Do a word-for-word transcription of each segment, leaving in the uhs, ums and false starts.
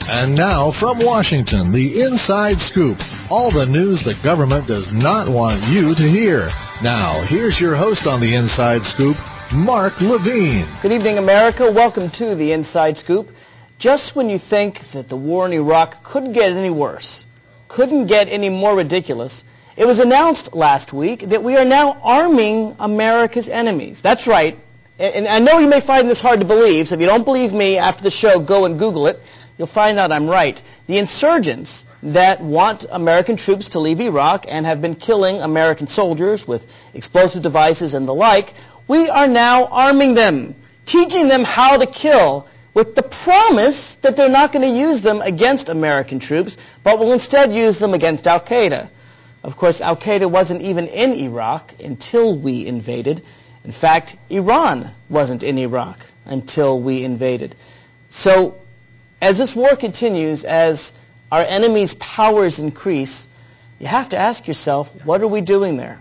And now from Washington, the Inside Scoop. All the news the government does not want you to hear. Now, here's your host on the Inside Scoop, Mark Levine. Good evening, America. Welcome to the Inside Scoop. Just when you think that the war in Iraq couldn't get any worse, couldn't get any more ridiculous, it was announced last week that we are now arming America's enemies. That's right. And I know you may find this hard to believe, so if you don't believe me after the show, go and Google it. You'll find out I'm right. The insurgents that want American troops to leave Iraq and have been killing American soldiers with explosive devices and the like, we are now arming them, teaching them how to kill, with the promise that they're not going to use them against American troops, but will instead use them against Al-Qaeda. Of course, Al-Qaeda wasn't even in Iraq until we invaded. In fact, Iran wasn't in Iraq until we invaded. So, as this war continues, as our enemies' powers increase, you have to ask yourself, what are we doing there?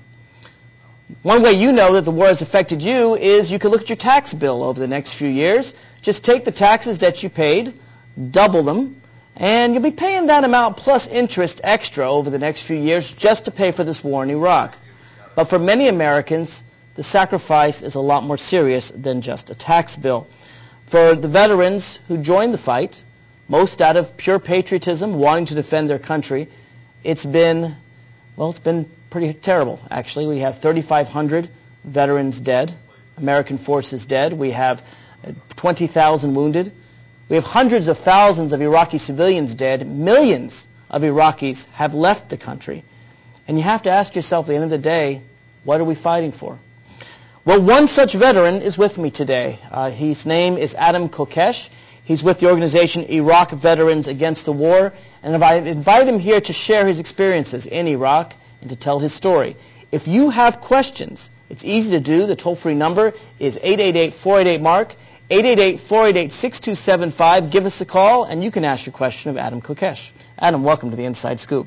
One way you know that the war has affected you is you can look at your tax bill over the next few years. Just take the taxes that you paid, double them, and you'll be paying that amount plus interest extra over the next few years just to pay for this war in Iraq. But for many Americans, the sacrifice is a lot more serious than just a tax bill. For the veterans who joined the fight, most out of pure patriotism, wanting to defend their country, it's been, well, it's been pretty terrible, actually. We have thirty-five hundred veterans dead, American forces dead. We have twenty thousand wounded. We have hundreds of thousands of Iraqi civilians dead. Millions of Iraqis have left the country. And you have to ask yourself at the end of the day, what are we fighting for? Well, one such veteran is with me today. Uh, his name is Adam Kokesh. He's with the organization Iraq Veterans Against the War, and I invite him here to share his experiences in Iraq and to tell his story. If you have questions, it's easy to do. The toll-free number is eight eight eight, four eight eight, M A R K, eight eight eight, four eight eight, six two seven five. Give us a call, and you can ask your question of Adam Kokesh. Adam, welcome to the Inside Scoop.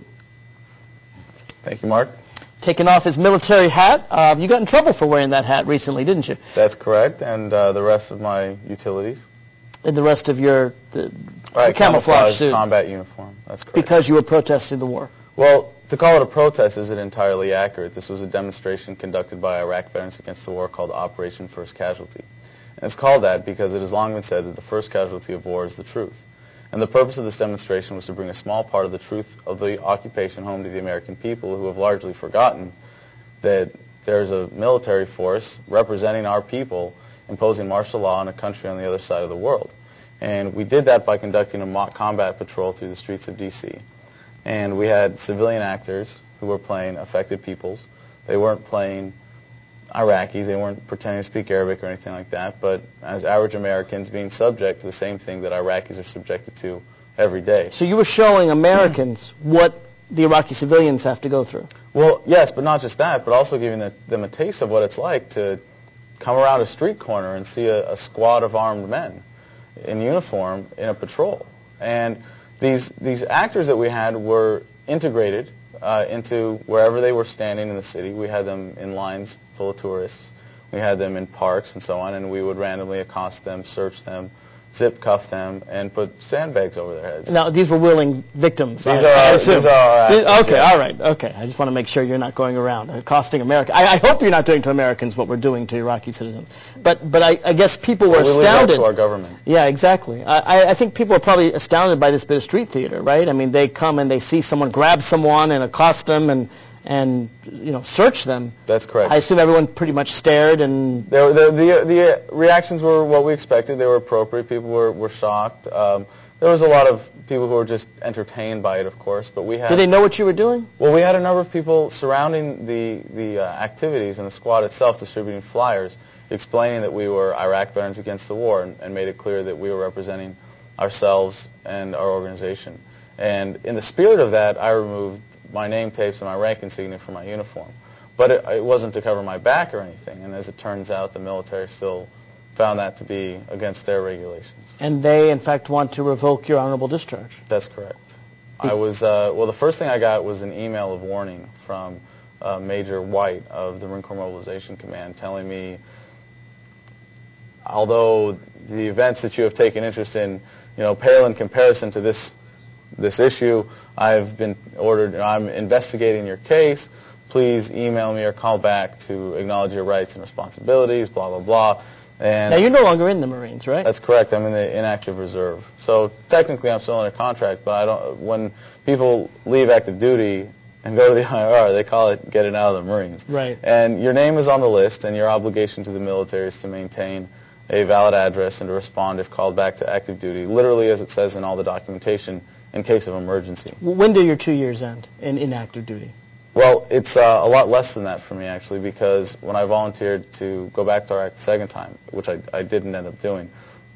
Thank you, Mark. Taking off his military hat. Uh, you got in trouble for wearing that hat recently, didn't you? That's correct, and uh, the rest of my utilities. And the rest of your the, right, the camouflage, camouflage suit. Combat uniform. That's correct. Because you were protesting the war. Well, to call it a protest isn't entirely accurate. This was a demonstration conducted by Iraq Veterans Against the War called Operation First Casualty. And it's called that because it has long been said that the first casualty of war is the truth. And the purpose of this demonstration was to bring a small part of the truth of the occupation home to the American people, who have largely forgotten that there's a military force representing our people imposing martial law on a country on the other side of the world. And we did that by conducting a mock combat patrol through the streets of D C And we had civilian actors who were playing affected peoples. They weren't playing Iraqis. They weren't pretending to speak Arabic or anything like that, but as average Americans being subject to the same thing that Iraqis are subjected to every day. So you were showing Americans what the Iraqi civilians have to go through. Well, yes, but not just that, but also giving the, them a taste of what it's like to come around a street corner and see a, a squad of armed men in uniform in a patrol. And these these actors that we had were integrated uh, into wherever they were standing in the city. We had them in lines full of tourists. We had them in parks and so on, and we would randomly accost them, search them, zip cuff them, and put sandbags over their heads. Now, these were willing victims. These I, are I our, these are our actors, Okay, yes. all right, okay. I just want to make sure you're not going around accosting America. I, I hope you're not doing to Americans what we're doing to Iraqi citizens. But but I, I guess people were well, we astounded. leave that to our government. Yeah, exactly. I, I think people are probably astounded by this bit of street theater, right? I mean, they come and they see someone grab someone and accost them and and you know search them. That's correct. I assume everyone pretty much stared and. There, the, the the reactions were what we expected. They were appropriate. People were were shocked. Um, there was a lot of people who were just entertained by it, of course. But we had. Did they know what you were doing? Well, we had a number of people surrounding the the uh, activities and the squad itself, distributing flyers, explaining that we were Iraq Veterans Against the War, and, and made it clear that we were representing ourselves and our organization. And in the spirit of that, I removed my name tapes and my rank insignia from my uniform. But it, it wasn't to cover my back or anything. And as it turns out, the military still found that to be against their regulations. And they, in fact, want to revoke your honorable discharge. That's correct. I was, uh, well, the first thing I got was an email of warning from uh, Major White of the Marine Corps Mobilization Command telling me, although the events that you have taken interest in, you know, pale in comparison to this this issue. I've been ordered, I'm investigating your case. Please email me or call back to acknowledge your rights and responsibilities, blah, blah, blah. And now, you're no longer in the Marines, right? That's correct. I'm in the inactive reserve. So technically I'm still under contract, but I don't. When people leave active duty and go to the I R, they call it getting out of the Marines. Right. And your name is on the list, and your obligation to the military is to maintain a valid address and to respond if called back to active duty, literally as it says in all the documentation, in case of emergency. When do your two years end in inactive duty? Well, it's uh, a lot less than that for me, actually, because when I volunteered to go back to Iraq the second time, which I, I didn't end up doing,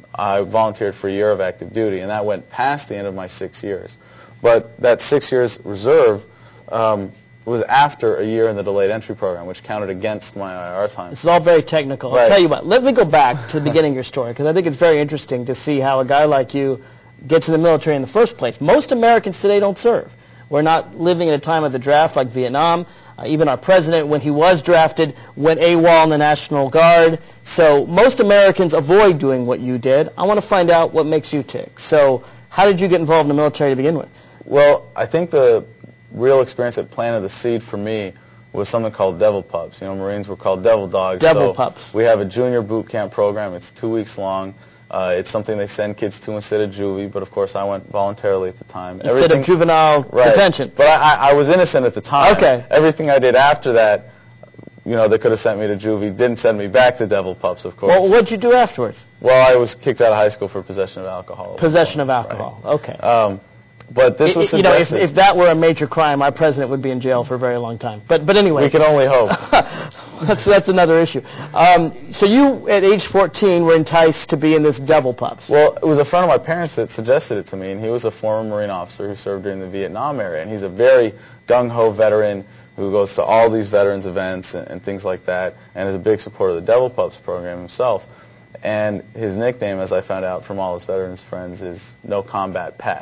I volunteered for a year of active duty, and that went past the end of my six years. But that six years reserve um, was after a year in the delayed entry program, which counted against my I R time. This is all very technical. Right. I'll tell you what, let me go back to the beginning of your story, because I think it's very interesting to see how a guy like you gets in the military in the first place. Most Americans today don't serve. We're not living in a time of the draft like Vietnam. Uh, even our president, when he was drafted, went AWOL in the National Guard. So most Americans avoid doing what you did. I want to find out what makes you tick. So how did you get involved in the military to begin with? Well, I think the real experience that planted the seed for me was something called Devil Pups. You know, Marines were called Devil Dogs. Devil so Pups. We have a junior boot camp program. It's two weeks long. Uh, it's something they send kids to instead of juvie, but of course I went voluntarily at the time. Instead Everything, of juvenile right. detention. But I, I, I was innocent at the time. Okay. Everything I did after that, you know, they could have sent me to juvie, didn't send me back to Devil Pups, of course. Well, what did you do afterwards? Well, I was kicked out of high school for possession of alcohol. Possession of alcohol. Right. Okay. Um, but this was You know, if, suggested. if that were a major crime, our president would be in jail for a very long time. But but anyway. We can only hope. that's that's another issue. Um, so you, at age fourteen, were enticed to be in this Devil Pups. Well, it was a friend of my parents that suggested it to me, and he was a former Marine officer who served during the Vietnam era, and he's a very gung-ho veteran who goes to all these veterans events and, and things like that, and is a big supporter of the Devil Pups program himself. And his nickname, as I found out from all his veterans friends, is No Combat Pat.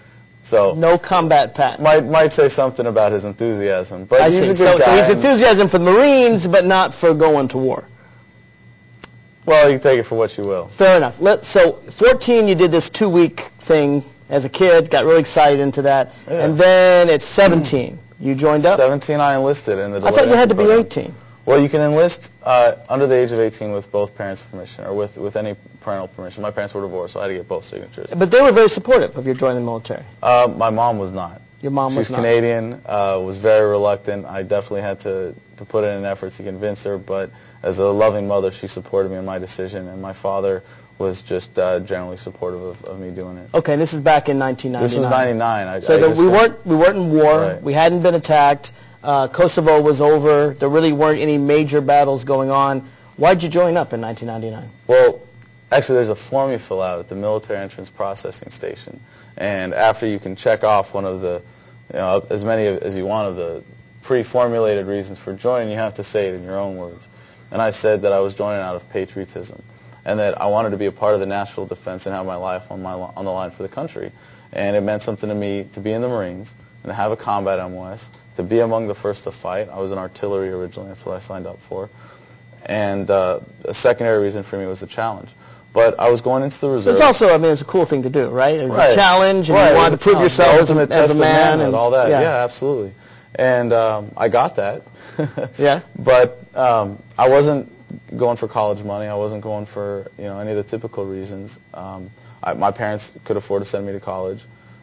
So No Combat Pat. Might might say something about his enthusiasm, but I he's see. a good so, guy. so he's enthusiasm for the Marines, but not for going to war. Well, you can take it for what you will. Fair enough. Let, so, fourteen, you did this two-week thing as a kid, got really excited into that, Yeah. and then at seventeen, you joined up. seventeen, I enlisted in the. I thought you had to be program. eighteen. Well, you can enlist uh, under the age of eighteen with both parents' permission, or with, with any parental permission. My parents were divorced, so I had to get both signatures. But they were very supportive of your joining the military. Uh, my mom was not. Your mom was She's not. Canadian, uh, was very reluctant. I definitely had to, to put in an effort to convince her, but as a loving mother, she supported me in my decision, and my father was just uh, generally supportive of, of me doing it. Okay, and this is back in nineteen ninety-nine. This was ninety-nine. I, So I that just we went- weren't we weren't in war. Right. We hadn't been attacked. Uh, Kosovo was over. There really weren't any major battles going on. Why'd you join up in nineteen ninety-nine? Well, actually, there's a form you fill out at the military entrance processing station, and after you can check off one of the, you know, as many as you want of the pre-formulated reasons for joining, you have to say it in your own words. And I said that I was joining out of patriotism, and that I wanted to be a part of the national defense and have my life on my on the line for the country. And it meant something to me to be in the Marines and to have a combat M O S, to be among the first to fight. I was in artillery originally. That's what I signed up for. And uh, a secondary reason for me was the challenge. But I was going into the reserve. It's also, I mean, it's a cool thing to do, right? It's Right. a challenge, and Right, you wanted to it was a prove challenge. yourself The as a, ultimate as test a of man. manhood, And all that. Yeah. Yeah, absolutely. And um, I got that. Yeah. But um, I wasn't going for college money. I wasn't going for, you know, any of the typical reasons. Um, I, my parents could afford to send me to college,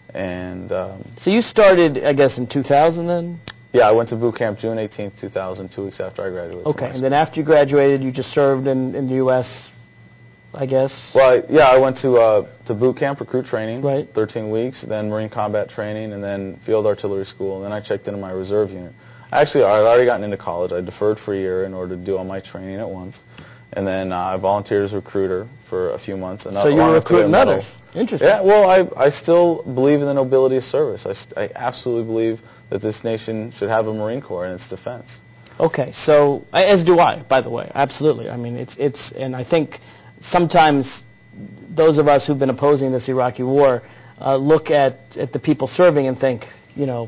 and um, So you started, I guess, in two thousand then? yeah, I went to boot camp June eighteenth, two thousand, two weeks after I graduated. Okay, from high and school. then after you graduated, you just served in, in the U S, I guess? Well, I, yeah, I went to uh, to boot camp, recruit training, Right. thirteen weeks, then Marine combat training, and then field artillery school, and then I checked into my reserve unit. Actually, I'd already gotten into college. I deferred for a year in order to do all my training at once, and then uh, I volunteered as a recruiter for a few months. And So you were recruiting others. Interesting. Yeah, well, I, I still believe in the nobility of service. I, st- I absolutely believe that this nation should have a Marine Corps in its defense. Okay, so I- as do I, by the way, absolutely. I mean, it's it's, and I think sometimes those of us who've been opposing this Iraqi war uh, look at at the people serving and think, you know,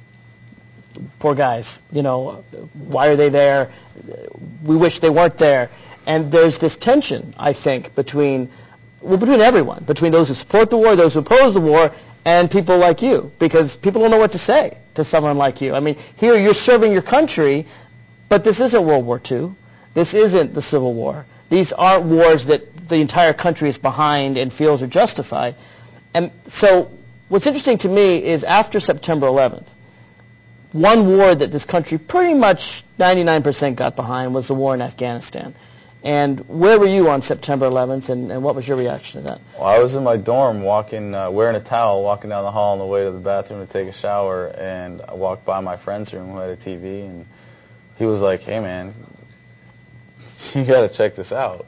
poor guys, you know, why are they there? We wish they weren't there. And there's this tension, I think, between well, between everyone, between those who support the war, those who oppose the war, and people like you, because people don't know what to say to someone like you. I mean, here you're serving your country, but this isn't World War Two. This isn't the Civil War. These aren't wars that the entire country is behind and feels are justified. And so what's interesting to me is after September eleventh, one war that this country pretty much ninety-nine percent got behind was the war in Afghanistan. And where were you on September eleventh, and, and what was your reaction to that? Well, I was in my dorm walking, uh, wearing a towel, walking down the hall on the way to the bathroom to take a shower, and I walked by my friend's room who had a T V, and he was like, hey, man, you got to check this out.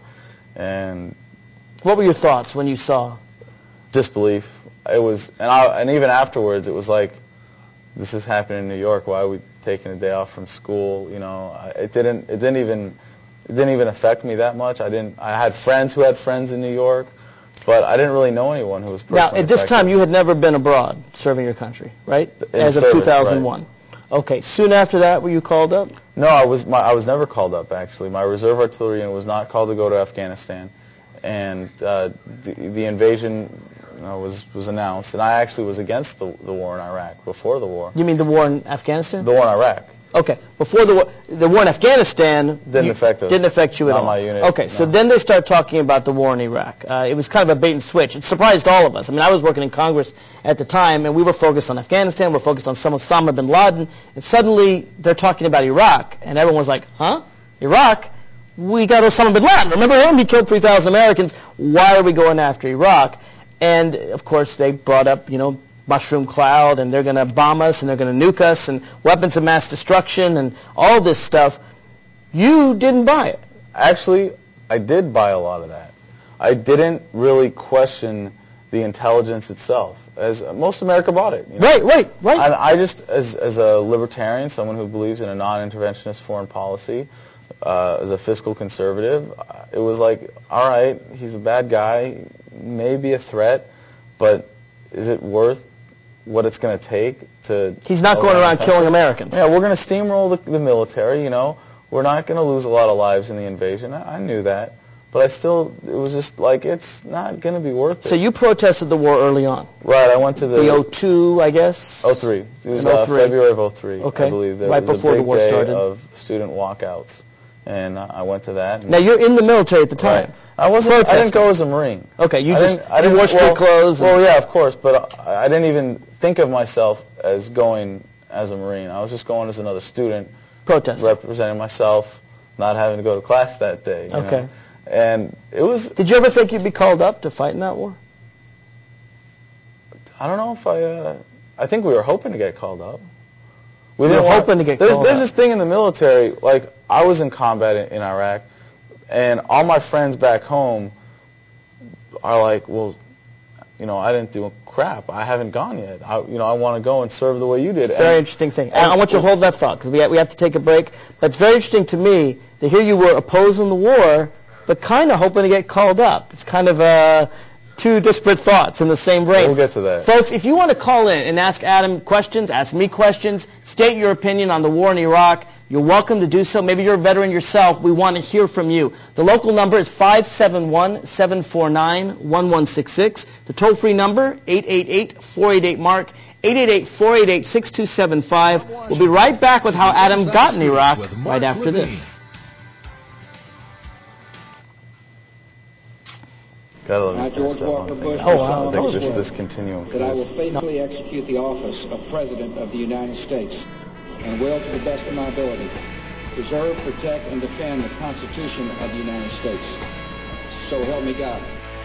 And what were your thoughts when you saw? Disbelief. It was, and, I, and even afterwards, it was like, this is happening in New York. Why are we taking a day off from school? You know, it didn't. It didn't even. It didn't even affect me that much. I didn't. I had friends who had friends in New York, but I didn't really know anyone who was personally Now, at this affected. time, you had never been abroad serving your country, right? In As of service, two thousand one. right. Okay. Soon after that, were you called up? No, I was. My, I was never called up. Actually, my reserve artillery unit was not called to go to Afghanistan, and uh, the, the invasion you know, was was announced. And I actually was against the, the war in Iraq before the war. You mean the war in Afghanistan? The war in Iraq. Okay. Before the war, the war in Afghanistan Didn't you, affect us. Didn't affect you at Not all. my unit. Okay. No. So then they start talking about the war in Iraq. Uh, it was kind of a bait and switch. It surprised all of us. I mean, I was working in Congress at the time, and we were focused on Afghanistan. We're focused on some Osama bin Laden, and suddenly they're talking about Iraq, and everyone was like, "Huh? Iraq? We got Osama bin Laden. Remember him? He killed three thousand Americans. Why are we going after Iraq?" And of course, they brought up, you know, mushroom cloud, and they're going to bomb us, and they're going to nuke us, and weapons of mass destruction, and all this stuff. You didn't buy it. Actually, I did buy a lot of that. I didn't really question the intelligence itself, as most America bought it. You know? Right, right, right. And I just, as as a libertarian, someone who believes in a non-interventionist foreign policy, uh, as a fiscal conservative, it was like, all right, he's a bad guy, maybe a threat, but is it worth what it's going to take to... He's not going around killing Americans. Yeah, we're going to steamroll the, the military, you know. We're not going to lose a lot of lives in the invasion. I, I knew that. But I still, it was just like, it's not going to be worth it. So you protested the war early on. Right, I went to the... The oh two, I guess? oh three. It was In oh three. Uh, February of oh three, okay. I believe. That right was before a big the war day started. of student walkouts. And uh, I went to that. Now, you're in the military at the time. Right. I wasn't. Protesting. I didn't go as a Marine. Okay, you I just didn't, I didn't, you wore street well, clothes. Well, yeah, of course, but I, I didn't even think of myself as going as a Marine. I was just going as another student, protesting, representing myself, not having to go to class that day. You okay. know? And it was. Did you ever think you'd be called up to fight in that war? I don't know if I. Uh, I think we were hoping to get called up. We, we were hoping want, to get there's, called There's up. this thing in the military, like I was in combat in, in Iraq, and all my friends back home are like, well, you know, I didn't do crap. I haven't gone yet. I, you know, I want to go and serve the way you did. It's a very and, interesting thing. And I want you to hold that thought because we have, we have to take a break. But it's very interesting to me to hear you were opposing the war, but kind of hoping to get called up. It's kind of uh, two disparate thoughts in the same brain. We'll get to that. Folks, if you want to call in and ask Adam questions, ask me questions, state your opinion on the war in Iraq, you're welcome to do so. Maybe you're a veteran yourself. We want to hear from you. The local number is five seven one, seven four nine, one one six six. The toll-free number, eight eight eight, four eight eight, MARK, eight eight eight, four eight eight, six two seven five. We'll be right back with how Adam got in Iraq right after this. Gotta love I, George Walker Bush, oh, wow. I think this, this continuum. That I will faithfully execute the office of President of the United States and will, to the best of my ability, preserve, protect, and defend the Constitution of the United States. So help me God.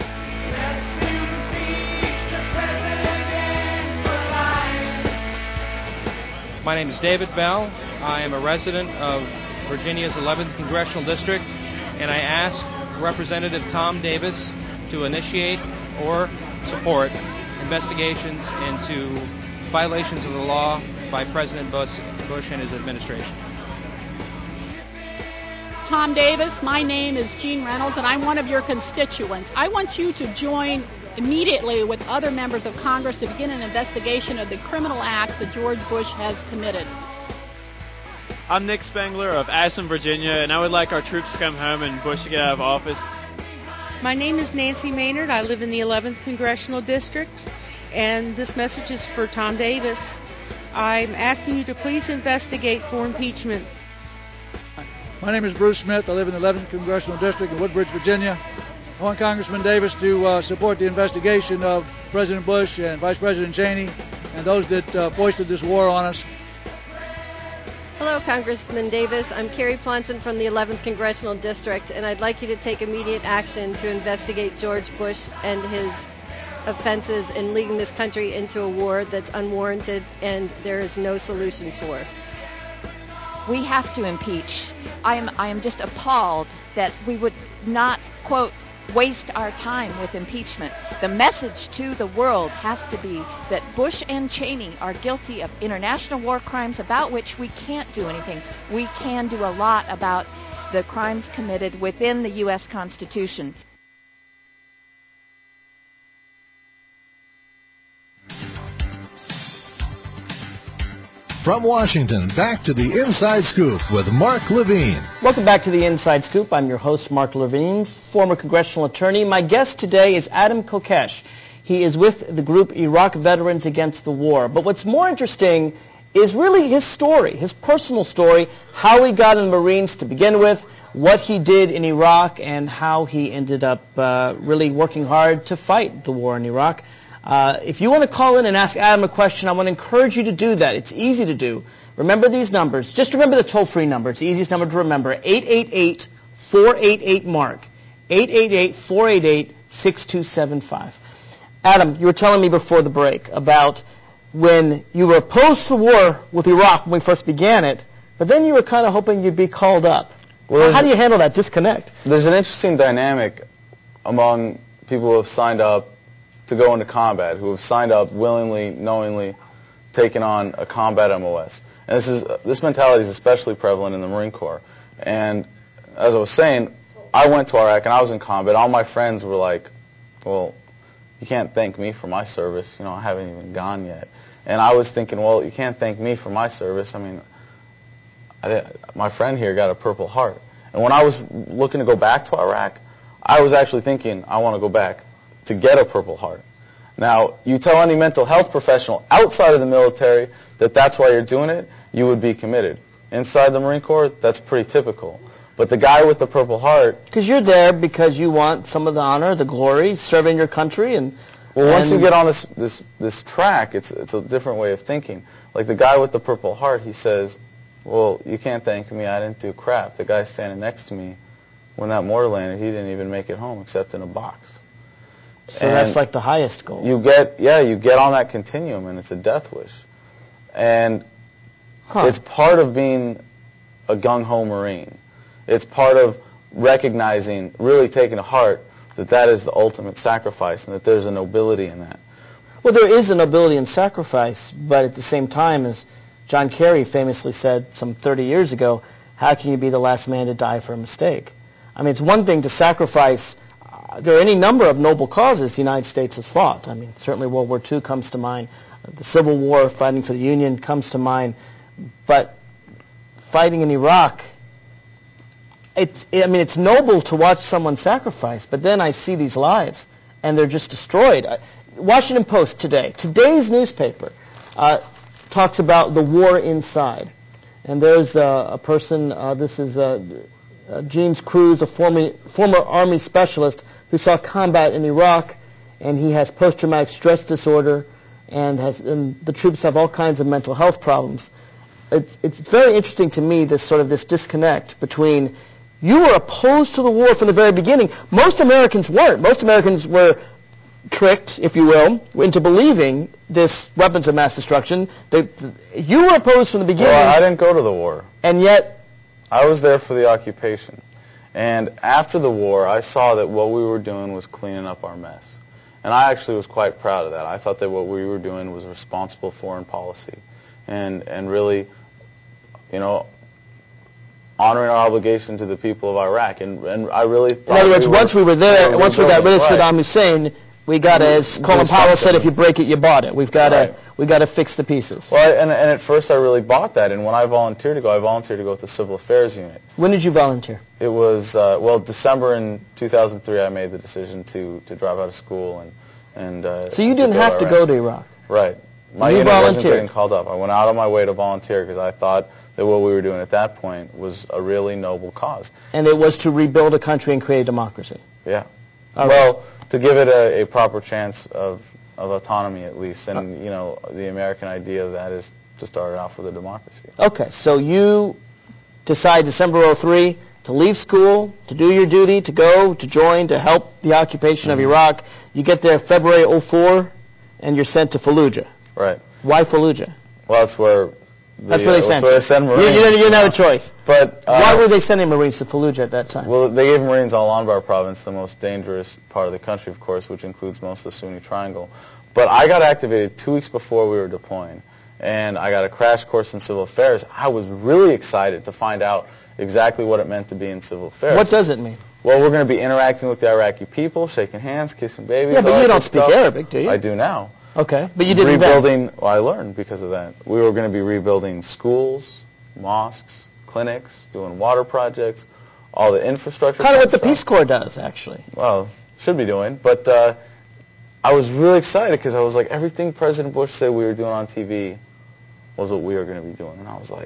My name is David Bell. I am a resident of Virginia's eleventh Congressional District, and I ask Representative Tom Davis to initiate or support investigations into violations of the law by President Bush, Bush and his administration. Tom Davis, my name is Jean Reynolds, and I'm one of your constituents. I want you to join immediately with other members of Congress to begin an investigation of the criminal acts that George Bush has committed. I'm Nick Spengler of Ashland, Virginia, and I would like our troops to come home and Bush to get out of office. My name is Nancy Maynard. I live in the eleventh Congressional District, and this message is for Tom Davis. I'm asking you to please investigate for impeachment. My name is Bruce Smith. I live in the eleventh Congressional District in Woodbridge, Virginia. I want Congressman Davis to uh, support the investigation of President Bush and Vice President Cheney and those that uh, foisted this war on us. Hello, Congressman Davis. I'm Carrie Plonson from the eleventh Congressional District, and I'd like you to take immediate action to investigate George Bush and his offenses in leading this country into a war that's unwarranted and there is no solution for. We have to impeach. I am, I am just appalled that we would not, quote, waste our time with impeachment. The message to the world has to be that Bush and Cheney are guilty of international war crimes about which we can't do anything. We can do a lot about the crimes committed within the U S Constitution. From Washington, back to the Inside Scoop with Mark Levine. Welcome back to the Inside Scoop. I'm your host, Mark Levine, former congressional attorney. My guest today is Adam Kokesh. He is with the group Iraq Veterans Against the War. But what's more interesting is really his story, his personal story, how he got in the Marines to begin with, what he did in Iraq, and how he ended up uh, really working hard to fight the war in Iraq. Uh, if you want to call in and ask Adam a question, I want to encourage you to do that. It's easy to do. Remember these numbers. Just remember the toll-free number. It's the easiest number to remember. eight eight eight, four eight eight, MARK. eight eight eight, four eight eight, six two seven five. Adam, you were telling me before the break about when you were opposed to the war with Iraq when we first began it, but then you were kind of hoping you'd be called up. Well, how do you handle that disconnect? There's an interesting dynamic among people who have signed up to go into combat, who have signed up willingly, knowingly, taken on a combat M O S. And this is this mentality is especially prevalent in the Marine Corps. And as I was saying, I went to Iraq and I was in combat. All my friends were like, well, you can't thank me for my service. You know, I haven't even gone yet. And I was thinking, well, you can't thank me for my service. I mean, I did, my friend here got a Purple Heart. And when I was looking to go back to Iraq, I was actually thinking, I want to go back to get a Purple Heart. Now, you tell any mental health professional outside of the military that that's why you're doing it, you would be committed. Inside the Marine Corps, that's pretty typical. But the guy with the Purple Heart... Because you're there because you want some of the honor, the glory, serving your country, and... Well, and once you get on this, this, this track, it's, it's a different way of thinking. Like the guy with the Purple Heart, he says, well, you can't thank me, I didn't do crap. The guy standing next to me, when that mortar landed, he didn't even make it home except in a box. So and that's like the highest goal. You get, yeah, you get on that continuum, and it's a death wish. And huh. It's part of being a gung-ho Marine. It's part of recognizing, really taking to heart, that that is the ultimate sacrifice, and that there's a nobility in that. Well, there is a nobility in sacrifice, but at the same time, as John Kerry famously said some thirty years ago, how can you be the last man to die for a mistake? I mean, it's one thing to sacrifice. There are any number of noble causes the United States has fought. I mean, certainly World War Two comes to mind. The Civil War, fighting for the Union, comes to mind. But fighting in Iraq, it's, I mean, it's noble to watch someone sacrifice, but then I see these lives, and they're just destroyed. Washington Post today, today's newspaper, uh, talks about the war inside. And there's uh, a person, uh, this is uh, uh, James Cruz, a former, former Army specialist, who saw combat in Iraq, and he has post-traumatic stress disorder, and, has, and the troops have all kinds of mental health problems. It's, it's very interesting to me, this sort of this disconnect between you were opposed to the war from the very beginning. Most Americans weren't. Most Americans were tricked, if you will, into believing this weapons of mass destruction. They, you were opposed from the beginning. Well, I didn't go to the war. And yet... I was there for the occupation. And after the war, I saw that what we were doing was cleaning up our mess. And I actually was quite proud of that. I thought that what we were doing was responsible foreign policy. And, and really, you know, honoring our obligation to the people of Iraq. And, and I really thought... In other words, we once were, we were there, we were once we got rid of right. Saddam Hussein, we got to, as Colin Powell said, if you break it, you bought it. We've got to, right. we got to fix the pieces. Well, and, and at first I really bought that, and when I volunteered to go, I volunteered to go with the Civil Affairs Unit. When did you volunteer? It was, uh, well, December in two thousand three I made the decision to, to drop out of school. and and uh, So you didn't have to go to Iraq? Right. My you unit volunteered. wasn't getting called up. I went out of my way to volunteer because I thought that what we were doing at that point was a really noble cause. And it was to rebuild a country and create a democracy? Yeah. All well, right. to give it a, a proper chance of, of autonomy at least. And, you know, the American idea of that is to start off with a democracy. Okay, so you decide December oh three to leave school, to do your duty, to go, to join, to help the occupation mm-hmm. of Iraq. You get there February oh four, and you're sent to Fallujah. Right. Why Fallujah? Well, that's where... The, that's where they sent uh, you. They send Marines. You, you, you didn't have a choice. But uh, why were they sending Marines to Fallujah at that time? Well, they gave Marines all Anbar province, the most dangerous part of the country, of course, which includes most of the Sunni Triangle. But I got activated two weeks before we were deploying, and I got a crash course in civil affairs. I was really excited to find out exactly what it meant to be in civil affairs. What does it mean? Well, we're going to be interacting with the Iraqi people, shaking hands, kissing babies. Yeah, but you don't speak stuff. Arabic, do you? I do now. Okay, but you didn't rebuilding. Well, I learned because of that. We were going to be rebuilding schools, mosques, clinics, doing water projects, all the infrastructure. Kind of what the stuff. Peace Corps does, actually. Well, should be doing, but uh, I was really excited because I was like, everything President Bush said we were doing on T V was what we were going to be doing, and I was like,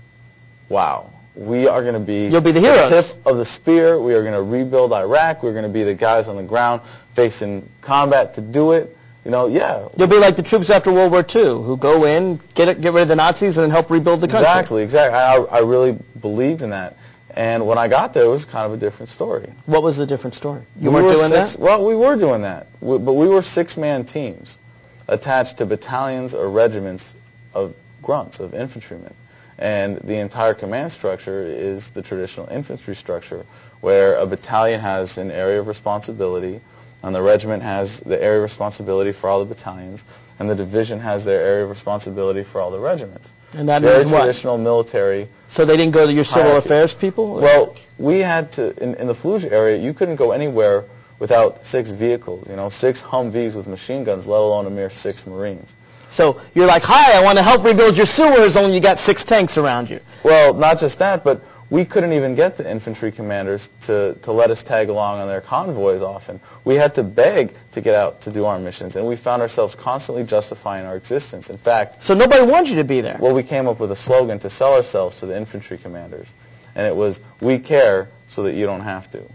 wow. We are going to be, You'll be the heroes. The tip of the spear. We are going to rebuild Iraq. We're going to be the guys on the ground facing combat to do it. You know, yeah. You'll be like the troops after World War Two who go in, get it, get rid of the Nazis, and then help rebuild the country. Exactly, exactly. I, I really believed in that. And when I got there, it was kind of a different story. What was the different story? You we weren't were doing six, that? Well, we were doing that. We, but we were six-man teams attached to battalions or regiments of grunts, of infantrymen. And the entire command structure is the traditional infantry structure, where a battalion has an area of responsibility, and the regiment has the area of responsibility for all the battalions, and the division has their area of responsibility for all the regiments. And that Very means what? traditional military. So they didn't go to your civil hierarchy. affairs people? Or? Well, we had to, in, in the Fallujah area, you couldn't go anywhere without six vehicles, you know, six Humvees with machine guns, let alone a mere six Marines. So you're like, hi, I want to help rebuild your sewers, only you got six tanks around you. Well, not just that, but we couldn't even get the infantry commanders to, to let us tag along on their convoys often. We had to beg to get out to do our missions, and we found ourselves constantly justifying our existence. In fact... So nobody wanted you to be there? Well, we came up with a slogan to sell ourselves to the infantry commanders, and it was, we care so that you don't have to.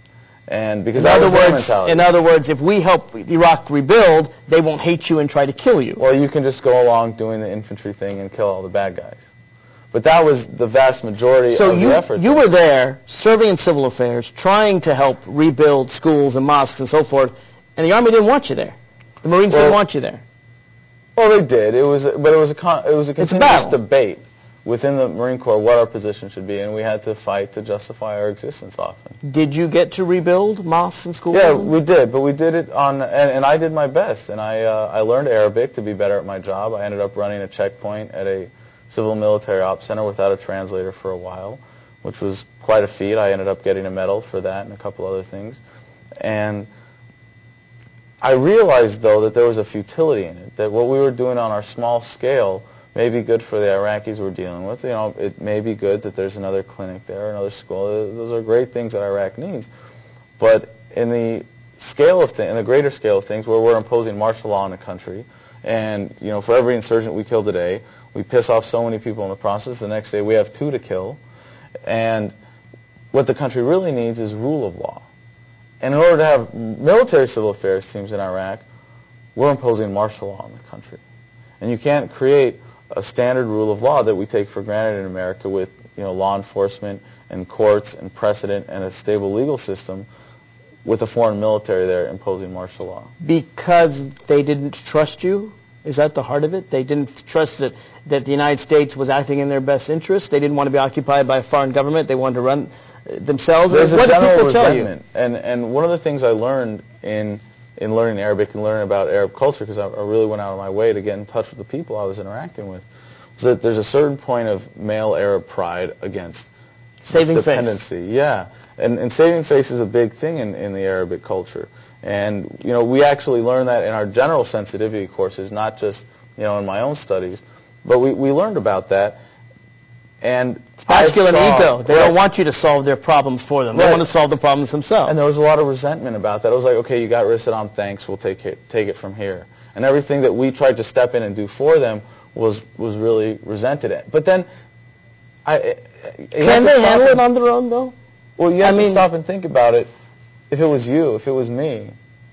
And because in that other was words, their mentality. In other words, if we help Iraq rebuild, they won't hate you and try to kill you. Well, you can just go along doing the infantry thing and kill all the bad guys. But that was the vast majority so of you, the effort. So you were there, serving in civil affairs, trying to help rebuild schools and mosques and so forth, and the Army didn't want you there. The Marines well, didn't want you there. Well, they did. It was, but it was a con- it was a continuous debate within the Marine Corps what our position should be, and we had to fight to justify our existence often. Did you get to rebuild mosques and schools? Yeah, we did, but we did it on, and, and I did my best, and I uh, I learned Arabic to be better at my job. I ended up running a checkpoint at a civil military ops center without a translator for a while, which was quite a feat. I ended up getting a medal for that and a couple other things. And I realized, though, that there was a futility in it, that what we were doing on our small scale may be good for the Iraqis we're dealing with. You know, it may be good that there's another clinic there, another school. Those are great things that Iraq needs. But in the scale of things, in the greater scale of things, where we're imposing martial law in the country, and, you know, for every insurgent we kill today, we piss off so many people in the process. The next day we have two to kill. And what the country really needs is rule of law. And in order to have military civil affairs teams in Iraq, we're imposing martial law in the country. And you can't create a standard rule of law that we take for granted in America with, you know, law enforcement and courts and precedent and a stable legal system with a foreign military there imposing martial law. Because they didn't trust you? Is that the heart of it? They didn't trust that, that the United States was acting in their best interest? They didn't want to be occupied by a foreign government? They wanted to run themselves? There's what a general did people tell resentment. You? And, and one of the things I learned in, in learning Arabic and learning about Arab culture, because I, I really went out of my way to get in touch with the people I was interacting with, was that there's a certain point of male Arab pride against saving dependency. face. Yeah. And, and saving face is a big thing in, in the Arabic culture. And, you know, we actually learn that in our general sensitivity courses, not just you know, in my own studies. But we, we learned about that. And it's masculine saw, ego. They right. don't want you to solve their problems for them. They Right. want to solve the problems themselves. And there was a lot of resentment about that. It was like, okay, you got rid of Saddam, thanks, we'll take it, take it from here. And everything that we tried to step in and do for them was was really resented. But then, I can they handle it on their own, though? Well, you have I to mean, stop and think about it. If it was you, if it was me,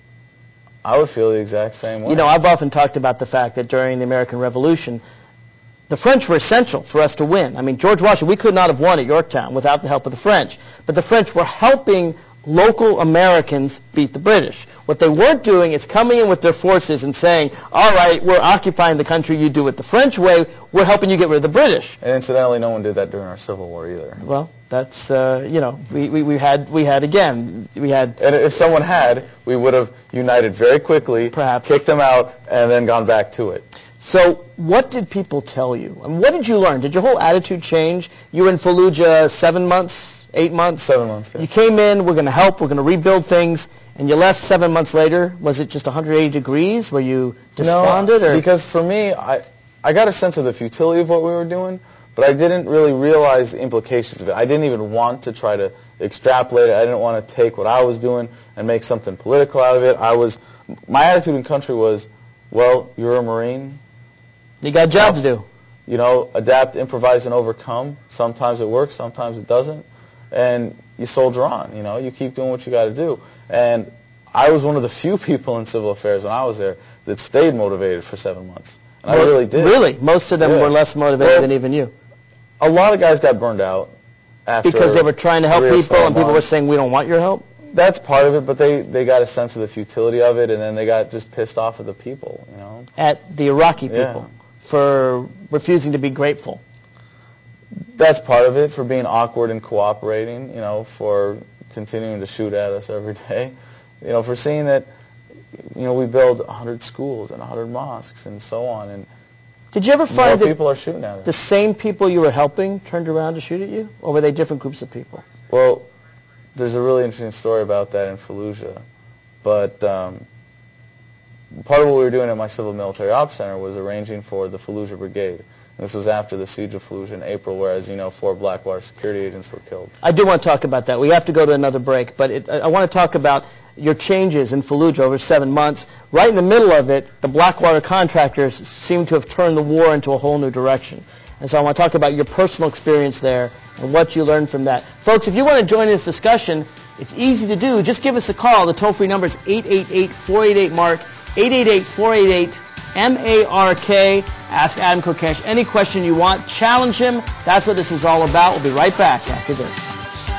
I would feel the exact same way. You know, I've often talked about the fact that during the American Revolution, the French were essential for us to win. I mean, George Washington, we could not have won at Yorktown without the help of the French. But the French were helping local Americans beat the British. What they weren't doing is coming in with their forces and saying, all right, we're occupying the country, you do it the French way, we're helping you get rid of the British. And incidentally, no one did that during our Civil War either. Well, that's, uh, you know, we, we, we had, we had again, we had... And if someone had, we would have united very quickly, perhaps kicked them out, and then gone back to it. So what did people tell you? And what did you learn? Did your whole attitude change? You were in Fallujah seven months, eight months? Seven months, yeah. You came in, we're going to help, we're going to rebuild things, and you left seven months later. Was it just one hundred eighty degrees? Were you despondent? No, or? because for me, I, I got a sense of the futility of what we were doing, but I didn't really realize the implications of it. I didn't even want to try to extrapolate it. I didn't want to take what I was doing and make something political out of it. I was, my attitude in country was, well, you're a Marine. You got a job to do. You know, adapt, improvise, and overcome. Sometimes it works, sometimes it doesn't. And you soldier on, you know. You keep doing what you got to do. And I was one of the few people in civil affairs when I was there that stayed motivated for seven months. And well, I really did. Really? Most of them yeah. were less motivated well, than even you. A lot of guys got burned out after because they were trying to help people and people months. were saying, we don't want your help? That's part of it, but they, they got a sense of the futility of it, and then they got just pissed off at the people, you know. At the Iraqi people yeah. for refusing to be grateful. That's part of it, for being awkward and cooperating, you know, for continuing to shoot at us every day, you know, for seeing that, you know, we build one hundred schools and one hundred mosques and so on, and did you ever find more that people are shooting at us. The same people you were helping turned around to shoot at you, or were they different groups of people? Well, there's a really interesting story about that in Fallujah, but um, part of what we were doing at my Civil Military Ops Center was arranging for the Fallujah Brigade. And this was after the siege of Fallujah in April, where, as you know, four Blackwater security agents were killed. I do want to talk about that. We have to go to another break, but it, I want to talk about your changes in Fallujah over seven months. Right in the middle of it, the Blackwater contractors seem to have turned the war into a whole new direction. And so I want to talk about your personal experience there and what you learned from that. Folks, if you want to join this discussion, it's easy to do. Just give us a call. The toll-free number is eight eight eight, four eight eight, MARK, eight eight eight, four eight eight, M A R K. Ask Adam Kokesh any question you want. Challenge him. That's what this is all about. We'll be right back after this.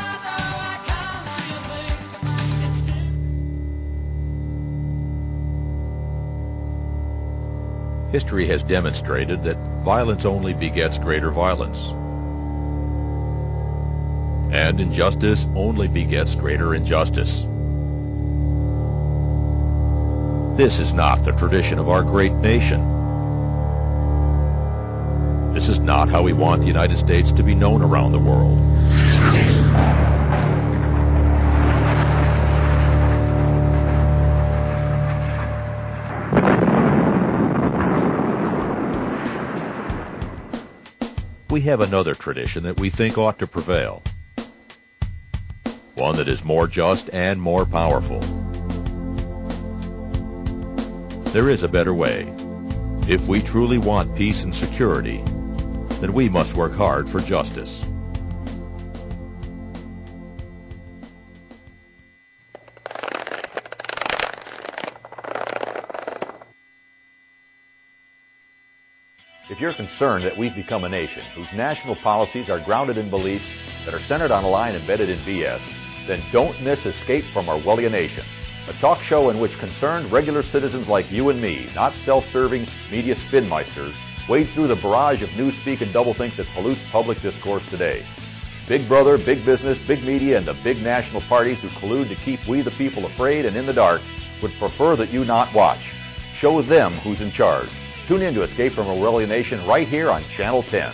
History has demonstrated that violence only begets greater violence. And injustice only begets greater injustice. This is not the tradition of our great nation. This is not how we want the United States to be known around the world. We have another tradition that we think ought to prevail. One that is more just and more powerful. There is a better way. If we truly want peace and security, then we must work hard for justice. If you're concerned that we've become a nation whose national policies are grounded in beliefs that are centered on a line embedded in B S, then don't miss Escape from Orwellia Nation, a talk show in which concerned regular citizens like you and me, not self-serving media spinmeisters, wade through the barrage of newspeak and doublethink that pollutes public discourse today. Big Brother, big business, big media, and the big national parties who collude to keep we the people afraid and in the dark would prefer that you not watch. Show them who's in charge. Tune in to Escape from Orwellia Nation right here on Channel ten.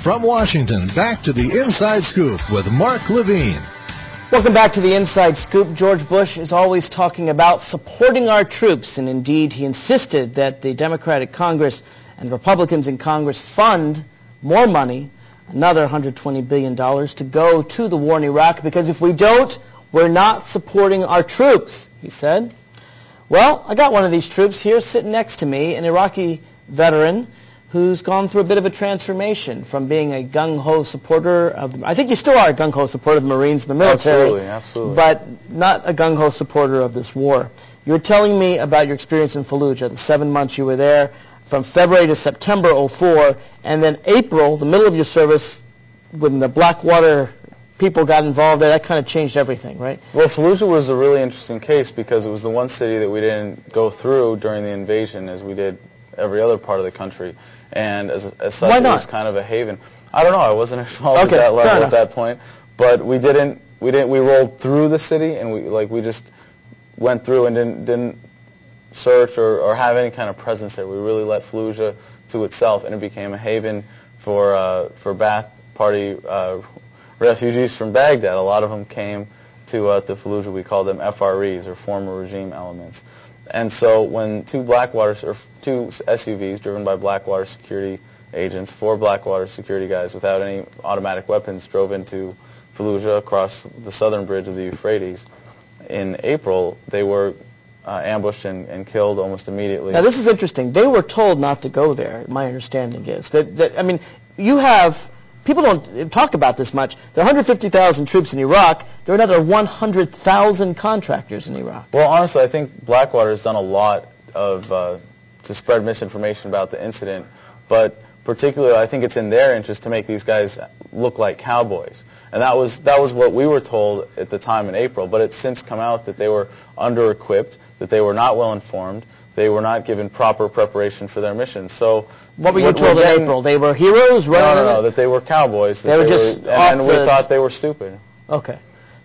From Washington, back to the Inside Scoop with Mark Levine. Welcome back to the Inside Scoop. George Bush is always talking about supporting our troops, and indeed he insisted that the Democratic Congress and Republicans in Congress fund more money, another one hundred twenty billion dollars, to go to the war in Iraq, because if we don't, we're not supporting our troops, he said. Well, I got one of these troops here sitting next to me, an Iraqi veteran who's gone through a bit of a transformation from being a gung-ho supporter of, I think you still are a gung-ho supporter of the Marines and the military. Absolutely, absolutely. But not a gung-ho supporter of this war. You were telling me about your experience in Fallujah, the seven months you were there, from February to September oh four, and then April, the middle of your service, when the Blackwater people got involved there, that kind of changed everything, right? Well, Fallujah was a really interesting case because it was the one city that we didn't go through during the invasion as we did every other part of the country. And as, as such, Why it not? was kind of a haven. I don't know. I wasn't involved Okay, at that level fair at that point, but we didn't. We didn't. We rolled through the city, and we like we just went through and didn't didn't search or, or have any kind of presence there. We really let Fallujah to itself, and it became a haven for uh, for Ba'ath Party uh, refugees from Baghdad. A lot of them came to uh, to Fallujah. We call them F R Es, or former regime elements. And so when two Blackwater, or two S U Vs driven by Blackwater security agents, four Blackwater security guys without any automatic weapons drove into Fallujah across the southern bridge of the Euphrates in April, they were uh, ambushed and, and killed almost immediately. Now, this is interesting. They were told not to go there, my understanding is. That, that I mean, you have, people don't talk about this much. There are one hundred fifty thousand troops in Iraq. There are another one hundred thousand contractors in Iraq. Well, honestly, I think Blackwater has done a lot of uh, to spread misinformation about the incident, but particularly I think it's in their interest to make these guys look like cowboys. And that was that was what we were told at the time in April, but it's since come out that they were under-equipped, that they were not well-informed, they were not given proper preparation for their mission. So what were you told in April? They were heroes? No, no, no, that they were cowboys. That they were just were, and, and we thought they were stupid. Okay.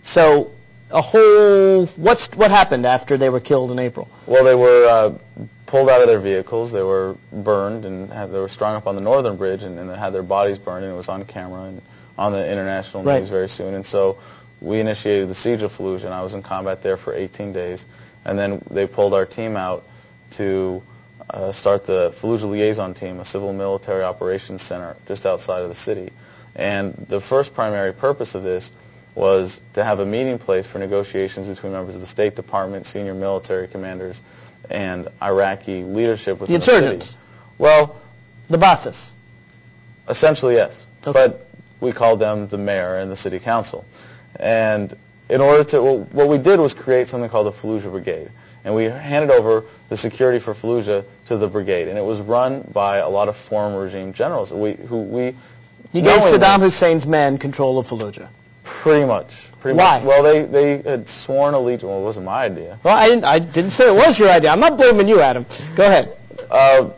So a whole, what's what happened after they were killed in April? Well, they were uh, pulled out of their vehicles. They were burned, and had, they were strung up on the northern bridge, and, and they had their bodies burned, and it was on camera and on the international news right. very soon. And so we initiated the siege of Fallujah, and I was in combat there for eighteen days. And then they pulled our team out to uh, start the Fallujah Liaison Team, a civil military operations center just outside of the city. And the first primary purpose of this was to have a meeting place for negotiations between members of the State Department, senior military commanders, and Iraqi leadership within the insurgents. The city. Well, the Ba'athists. Essentially, yes. Okay. But we called them the mayor and the city council. And in order to, well, what we did was create something called the Fallujah Brigade. And we handed over the security for Fallujah to the brigade. And it was run by a lot of former regime generals we, who we... You gave Saddam Hussein's men control of Fallujah. Pretty much. Pretty Why? Much. Well, they, they had sworn allegiance. Well, it wasn't my idea. Well, I didn't, I didn't say it was your idea. I'm not blaming you, Adam. Go ahead. Uh,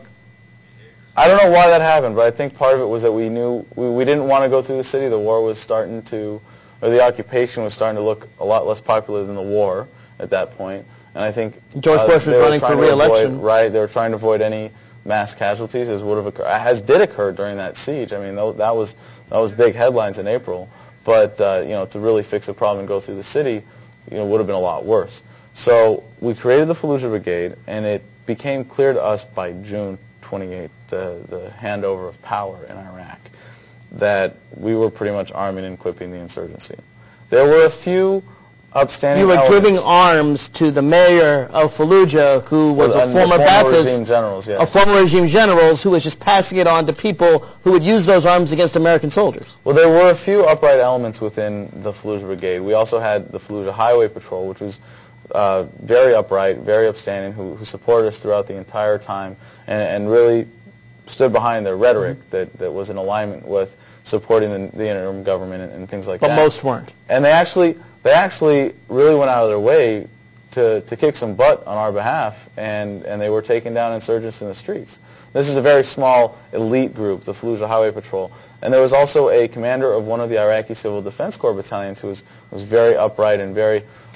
I don't know why that happened, but I think part of it was that we knew we, we didn't want to go through the city. The war was starting to, or the occupation was starting to look a lot less popular than the war at that point. And I think George Bush uh, was running for re-election. Avoid, right, they were trying to avoid any mass casualties, as would have occurred, as did occur during that siege. I mean, that was that was big headlines in April. But uh, you know, to really fix the problem and go through the city, you know, would have been a lot worse. So we created the Fallujah Brigade, and it became clear to us by June twenty-eighth, the, the handover of power in Iraq, that we were pretty much arming and equipping the insurgency. There were a few upstanding You were elements. giving arms to the mayor of Fallujah, who was well, a former former Ba'athist, regime generals, yeah. a former regime generals, who was just passing it on to people who would use those arms against American soldiers. Well, there were a few upright elements within the Fallujah Brigade. We also had the Fallujah Highway Patrol, which was uh, very upright, very upstanding, who, who supported us throughout the entire time, and, and really stood behind their rhetoric mm-hmm. that, that was in alignment with supporting the, the interim government and, and things like but that. But most weren't. And they actually they actually really went out of their way to, to kick some butt on our behalf, and, and they were taking down insurgents in the streets. This is a very small elite group, the Fallujah Highway Patrol. And there was also a commander of one of the Iraqi Civil Defense Corps battalions who was, was very upright and very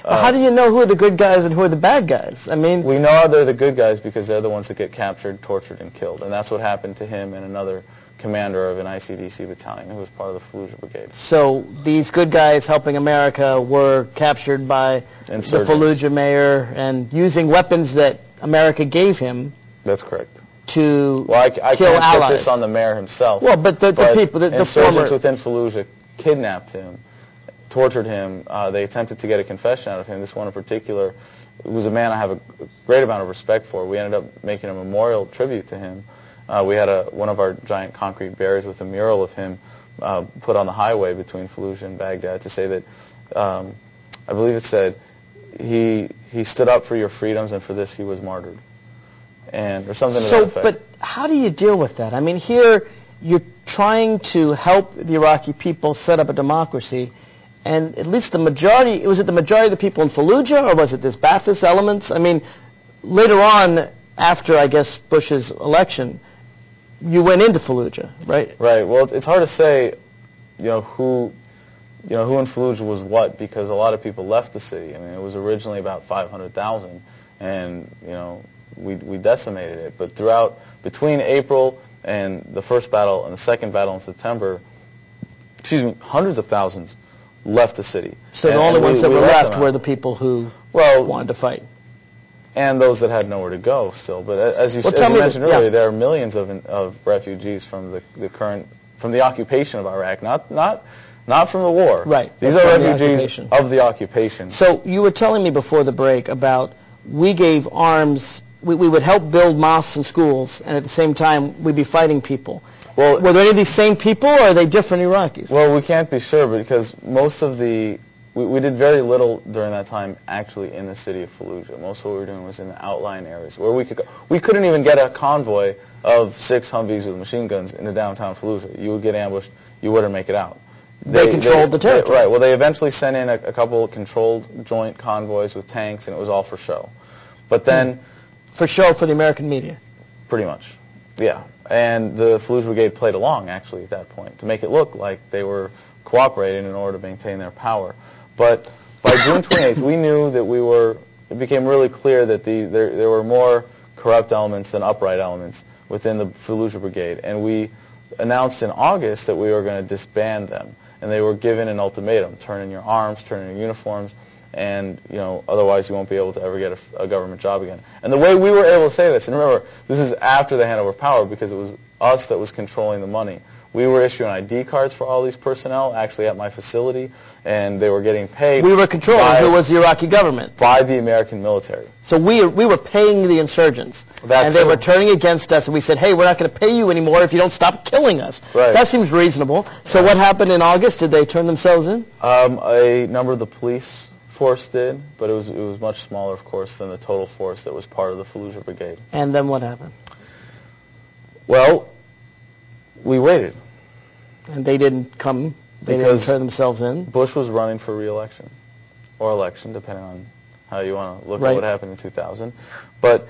Uh, How do you know who are the good guys and who are the bad guys? I mean, we know they're the good guys because they're the ones that get captured, tortured, and killed, and that's what happened to him and another commander of an I C D C battalion who was part of the Fallujah Brigade. So these good guys helping America were captured by Insurgents. The Fallujah mayor and using weapons that America gave him. That's correct. To well, I, I kill can't allies. put this on the mayor himself. Well, but the, the but people, the, the insurgents former within Fallujah kidnapped him, tortured him. Uh, they attempted to get a confession out of him. This one in particular was a man I have a great amount of respect for. We ended up making a memorial tribute to him. Uh, we had a, one of our giant concrete barriers with a mural of him uh, put on the highway between Fallujah and Baghdad to say that, um, I believe it said, he he stood up for your freedoms and for this he was martyred. And or something to so, that effect. But how do you deal with that? I mean, here you're trying to help the Iraqi people set up a democracy, and at least the majority, was it the majority of the people in Fallujah, or was it this Ba'athist elements? I mean, later on, after, I guess, Bush's election, you went into Fallujah, right? Right. Well, it's hard to say, you know, who, you know, who in Fallujah was what, because a lot of people left the city. I mean, it was originally about five hundred thousand, and, you know, we we decimated it. But throughout, between April and the first battle and the second battle in September, excuse me, hundreds of thousands left the city. So and, the only ones we, that we were left left were the people who well, wanted to fight. And those that had nowhere to go still. But as you, well, as you mentioned that, yeah. earlier, there are millions of of refugees from the, the current, from the occupation of Iraq, not not not from the war. Right. These are refugees the of the occupation. So you were telling me before the break about we gave arms, we, we would help build mosques and schools, and at the same time we'd be fighting people. Well, were there any of these same people, or are they different Iraqis? Well, we can't be sure, because most of the We, we did very little during that time actually in the city of Fallujah. Most of what we were doing was in the outlying areas where we could go. We couldn't even get a convoy of six Humvees with machine guns into downtown Fallujah. You would get ambushed. You wouldn't make it out. They, they controlled they, the territory. They, right. Well, they eventually sent in a, a couple controlled joint convoys with tanks, and it was all for show. But then... Hmm. For show for the American media? Pretty much, yeah. And the Fallujah Brigade played along, actually, at that point, to make it look like they were cooperating in order to maintain their power. But by June twenty-eighth, we knew that we were, it became really clear that the, there, there were more corrupt elements than upright elements within the Fallujah Brigade. And we announced in August that we were going to disband them. And they were given an ultimatum: turn in your arms, turn in your uniforms, and, you know, otherwise you won't be able to ever get a, a government job again. And the way we were able to say this, and remember, this is after they handed over power, because it was us that was controlling the money. We were issuing I D cards for all these personnel, actually at my facility, and they were getting paid. We were controlling by, who was the Iraqi government. By the American military. So we we were paying the insurgents, That's and they it. were turning against us, and we said, hey, we're not going to pay you anymore if you don't stop killing us. Right. That seems reasonable. So right. What happened in August? Did they turn themselves in? Um, a number of the police force did, but it was it was much smaller, of course, than the total force that was part of the Fallujah Brigade. And then what happened? Well, we waited. And they didn't come, they because didn't turn themselves in? Bush was running for re-election, or election, depending on how you want to look right. at what happened in two thousand. But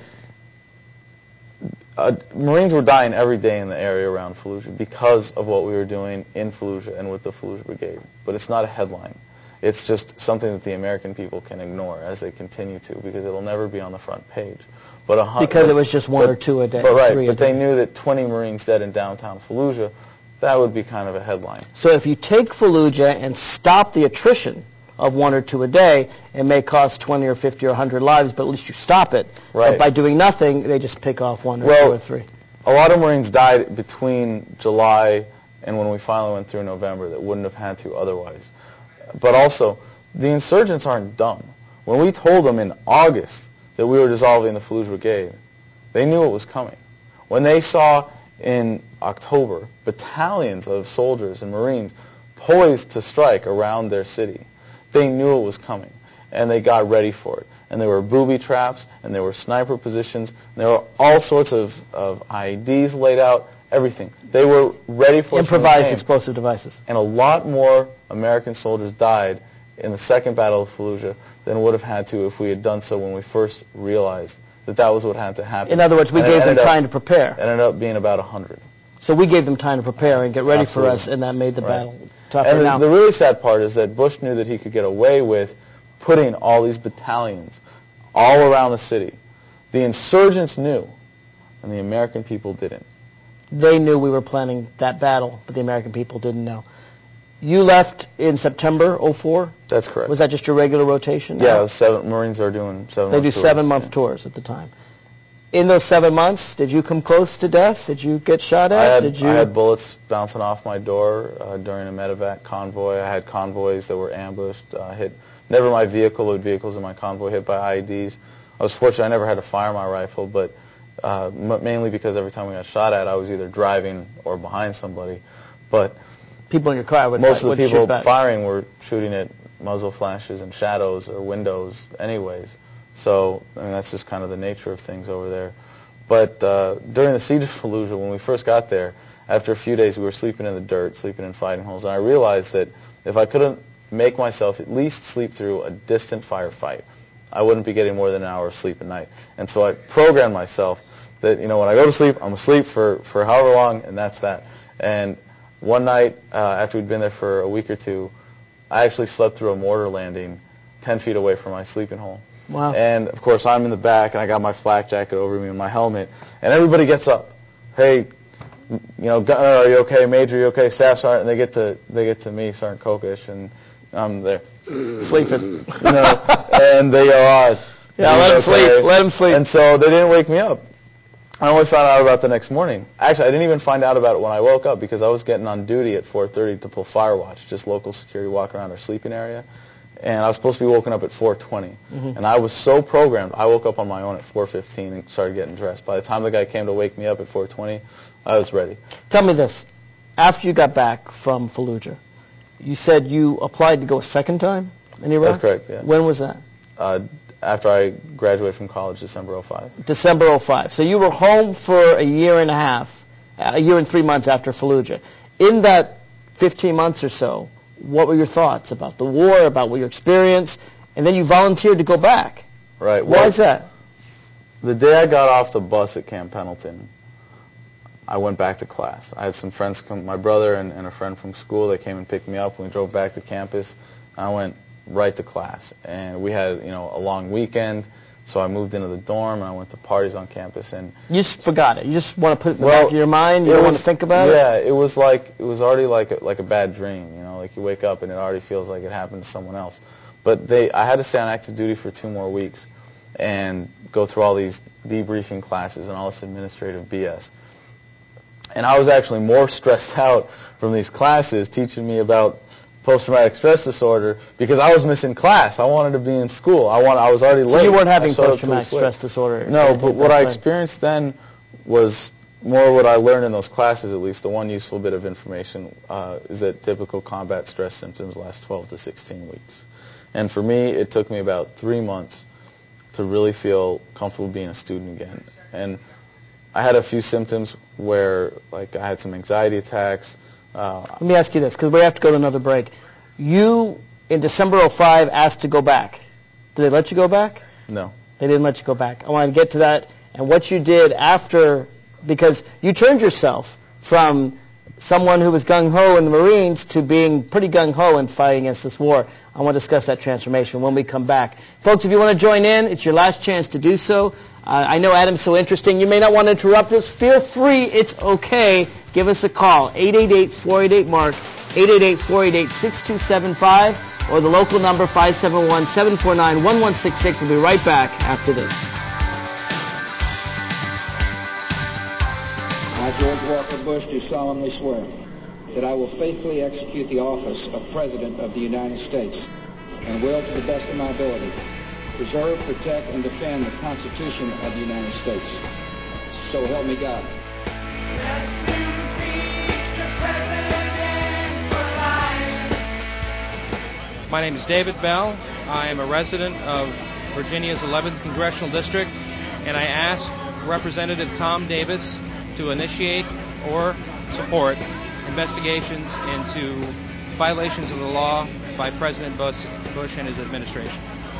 uh, Marines were dying every day in the area around Fallujah because of what we were doing in Fallujah and with the Fallujah Brigade. But it's not a headline. It's just something that the American people can ignore as they continue to, because it'll never be on the front page. But a Because it was just one but, or two a day. But right, three but a day. they knew that twenty Marines dead in downtown Fallujah, that would be kind of a headline. So if you take Fallujah and stop the attrition of one or two a day, it may cost twenty or fifty or one hundred lives, but at least you stop it. Right. But by doing nothing, they just pick off one or well, two or three. A lot of Marines died between July and when we finally went through November that wouldn't have had to otherwise. But also, the insurgents aren't dumb. When we told them in August that we were dissolving the Fallujah Brigade, they knew it was coming. When they saw in October battalions of soldiers and Marines poised to strike around their city, they knew it was coming, and they got ready for it. And there were booby traps, and there were sniper positions, and there were all sorts of, of I E Ds laid out, everything. They were ready for improvised explosive devices. And a lot more American soldiers died in the second Battle of Fallujah than would have had to if we had done so when we first realized that that was what had to happen. In other words, we and gave them time up, to prepare. It ended up being about one hundred. So we gave them time to prepare and get ready Absolutely. for us, and that made the right. battle tougher. And the, now, the really sad part is that Bush knew that he could get away with putting all these battalions all around the city. The insurgents knew, and the American people didn't. They knew we were planning that battle, but the American people didn't know. You left in September oh four? That's correct. Was that just your regular rotation? Yeah, it was seven, Marines are doing seven They month do tours. seven-month yeah. tours at the time. In those seven months, did you come close to death? Did you get shot at? I had, did you? I had bullets bouncing off my door uh, during a medevac convoy. I had convoys that were ambushed, uh, hit, never my vehicle, but vehicles in my convoy hit by I E Ds. I was fortunate I never had to fire my rifle, but uh, m- mainly because every time we got shot at, I was either driving or behind somebody. But people in your car would most would of the people shoot back. firing were shooting at muzzle flashes and shadows or windows anyways. So I mean, that's just kind of the nature of things over there. But uh, during the siege of Fallujah, when we first got there, after a few days we were sleeping in the dirt, sleeping in fighting holes, and I realized that if I couldn't make myself at least sleep through a distant firefight, I wouldn't be getting more than an hour of sleep a night. And so I programmed myself that, you know, when I go to sleep, I'm asleep for, for however long, and that's that. And one night, uh, after we'd been there for a week or two, I actually slept through a mortar landing ten feet away from my sleeping hole. Wow. And, of course, I'm in the back, and I got my flak jacket over me and my helmet, and everybody gets up. Hey, you know, Gunner, are you okay? Major, are you okay? Staff Sergeant, and they get to, they get to me, Sergeant Kokish, and I'm there. Sleeping. You know, and they go, uh, yeah, let him okay. sleep, let him sleep. And so they didn't wake me up. I only found out about it the next morning. Actually, I didn't even find out about it when I woke up because I was getting on duty at four thirty to pull fire watch, just local security walk around our sleeping area. And I was supposed to be woken up at four twenty. Mm-hmm. And I was so programmed, I woke up on my own at four fifteen and started getting dressed. By the time the guy came to wake me up at four twenty, I was ready. Tell me this. After you got back from Fallujah, you said you applied to go a second time in Iraq? That's correct, yeah. When was that? Uh, after I graduated from college, December oh five. December oh five. So you were home for a year and a half, a year and three months after Fallujah. In that fifteen months or so, what were your thoughts about the war, about what you experienced, and then you volunteered to go back? Right. Why well, is that? The day I got off the bus at Camp Pendleton, I went back to class. I had some friends come, my brother and, and a friend from school, they came and picked me up. We drove back to campus. I went right to class. And we had, you know, a long weekend, so I moved into the dorm, and I went to parties on campus. And you just forgot it. You just want to put it in the well, back of your mind? You don't was, want to think about yeah, it? Yeah, it was like, it was already like a, like a bad dream, you know, like you wake up and it already feels like it happened to someone else. But they, I had to stay on active duty for two more weeks and go through all these debriefing classes and all this administrative B S. And I was actually more stressed out from these classes teaching me about post-traumatic stress disorder because I was missing class. I wanted to be in school. I want. I was already late. So you weren't having post-traumatic stress stress disorder? No, but what I experienced then was more what I learned in those classes, at least. The one useful bit of information uh, is that typical combat stress symptoms last twelve to sixteen weeks. And for me, it took me about three months to really feel comfortable being a student again. And I had a few symptoms where, like, I had some anxiety attacks. Uh, Let me ask you this, because we have to go to another break. You, in December oh five, asked to go back. Did they let you go back? No. They didn't let you go back. I want to get to that and what you did after, because you turned yourself from someone who was gung-ho in the Marines to being pretty gung-ho in fighting against this war. I want to discuss that transformation when we come back. Folks, if you want to join in, it's your last chance to do so. Uh, I know Adam's so interesting. You may not want to interrupt us. Feel free. It's okay. Give us a call, eight eight eight, four eight eight, MARK, eight eight eight, four eight eight, six two seven five, or the local number, five seven one, seven four nine, one one six six. We'll be right back after this. I, George Walker Bush, do solemnly swear that I will faithfully execute the office of President of the United States and will, to the best of my ability, preserve, protect, and defend the Constitution of the United States. So help me God. My name is David Bell. I am a resident of Virginia's eleventh Congressional District, and I ask Representative Tom Davis to initiate or support investigations into violations of the law by President Bush, Bush and his administration.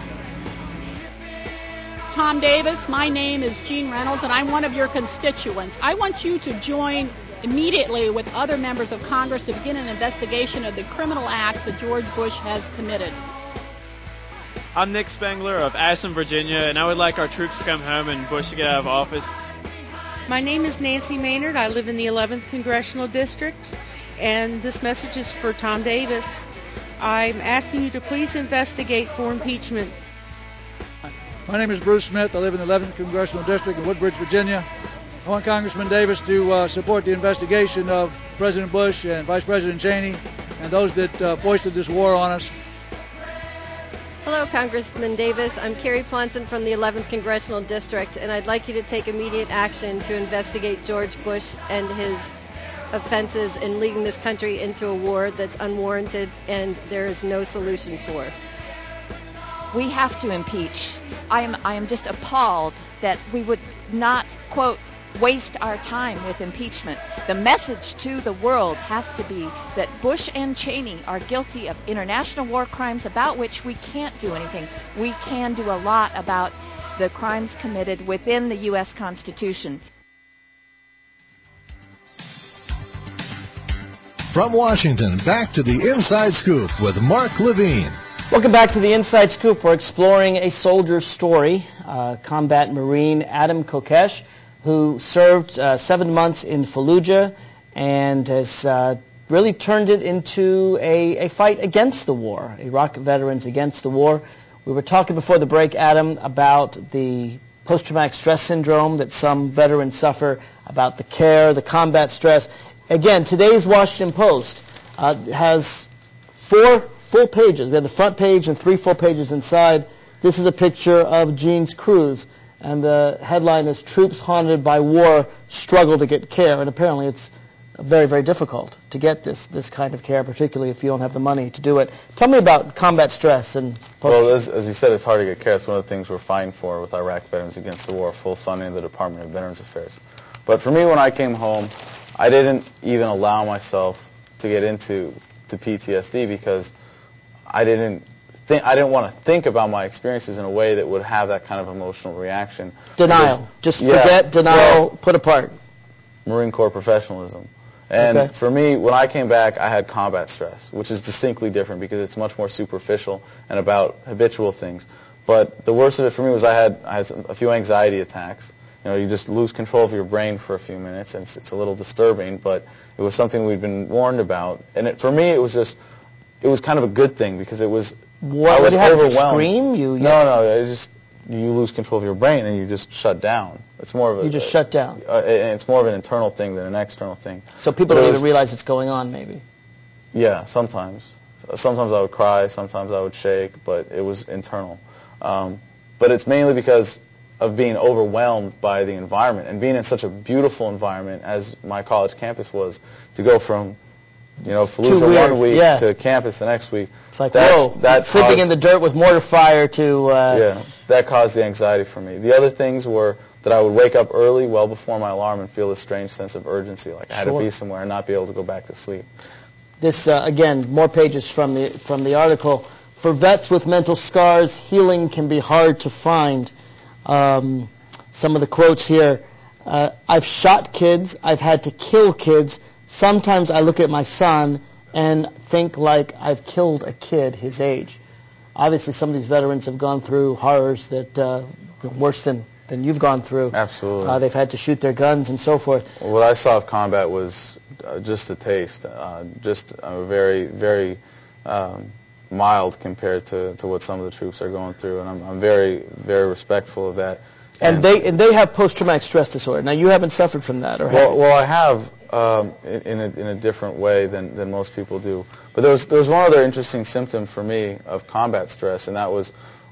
Tom Davis, my name is Jean Reynolds, and I'm one of your constituents. I want you to join immediately with other members of Congress to begin an investigation of the criminal acts that George Bush has committed. I'm Nick Spengler of Ashland, Virginia, and I would like our troops to come home and Bush to get out of office. My name is Nancy Maynard. I live in the eleventh Congressional District, and this message is for Tom Davis. I'm asking you to please investigate for impeachment. My name is Bruce Smith. I live in the eleventh Congressional District in Woodbridge, Virginia. I want Congressman Davis to uh, support the investigation of President Bush and Vice President Cheney and those that uh, foisted this war on us. Hello, Congressman Davis. I'm Carrie Plonson from the eleventh Congressional District, and I'd like you to take immediate action to investigate George Bush and his offenses in leading this country into a war that's unwarranted and there is no solution for. We have to impeach. I am, I am just appalled that we would not, quote, waste our time with impeachment. The message to the world has to be that Bush and Cheney are guilty of international war crimes about which we can't do anything. We can do a lot about the crimes committed within the U S Constitution. From Washington, back to the Inside Scoop with Mark Levine. Welcome back to the Inside Scoop. We're exploring a soldier's story, uh, combat Marine Adam Kokesh, who served uh, seven months in Fallujah and has uh, really turned it into a, a fight against the war, Iraq veterans against the war. We were talking before the break, Adam, about the post-traumatic stress syndrome that some veterans suffer, about the care, the combat stress. Again, today's Washington Post uh, has four full pages. We have the front page and three full pages inside. This is a picture of Jean's cruise. And the headline is, "Troops Haunted by War Struggle to Get Care." And apparently it's very, very difficult to get this, this kind of care, particularly if you don't have the money to do it. Tell me about combat stress. and Well, as, as you said, it's hard to get care. It's one of the things we're fighting for with Iraq Veterans Against the War, full funding of the Department of Veterans Affairs. But for me, when I came home, I didn't even allow myself to get into to P T S D because I didn't Think, I didn't want to think about my experiences in a way that would have that kind of emotional reaction. Denial. Because, Just yeah, forget, denial, well, put apart. Marine Corps professionalism. And okay. for me, when I came back, I had combat stress, which is distinctly different because it's much more superficial and about habitual things. But the worst of it for me was I had, I had some, a few anxiety attacks. You know, you just lose control of your brain for a few minutes, and it's, it's a little disturbing, but it was something we'd been warned about. And it, for me, it was just, it was kind of a good thing because it was, What, I was you have to overwhelmed. scream? You, no, no, it just you lose control of your brain and you just shut down. It's more of a you just a, shut down. Uh, it's more of an internal thing than an external thing. So people but don't even realize it's going on, maybe. Yeah, sometimes. Sometimes I would cry, sometimes I would shake, but it was internal. Um, but it's mainly because of being overwhelmed by the environment and being in such a beautiful environment as my college campus was. To go from You know, Fallujah one week yeah. to campus the next week. It's like, That's, whoa, that sleeping caused, in the dirt with mortar fire to... Uh, yeah, that caused the anxiety for me. The other things were that I would wake up early, well before my alarm, and feel a strange sense of urgency, like I had sure. to be somewhere and not be able to go back to sleep. This, uh, again, more pages from the, from the article. For vets with mental scars, healing can be hard to find. Um, some of the quotes here. Uh, I've shot kids. I've had to kill kids. Sometimes I look at my son and think like I've killed a kid his age. Obviously, some of these veterans have gone through horrors that uh, worse than, than you've gone through. Absolutely. Uh, they've had to shoot their guns and so forth. Well, what I saw of combat was uh, just a taste, uh, just uh, very, very um, mild compared to, to what some of the troops are going through, and I'm, I'm very, very respectful of that. And, and they and they have post-traumatic stress disorder. Now, you haven't suffered from that, or have well, you? well, I have um, in, a, in a different way than, than most people do. But there was, there was one other interesting symptom for me of combat stress, and that was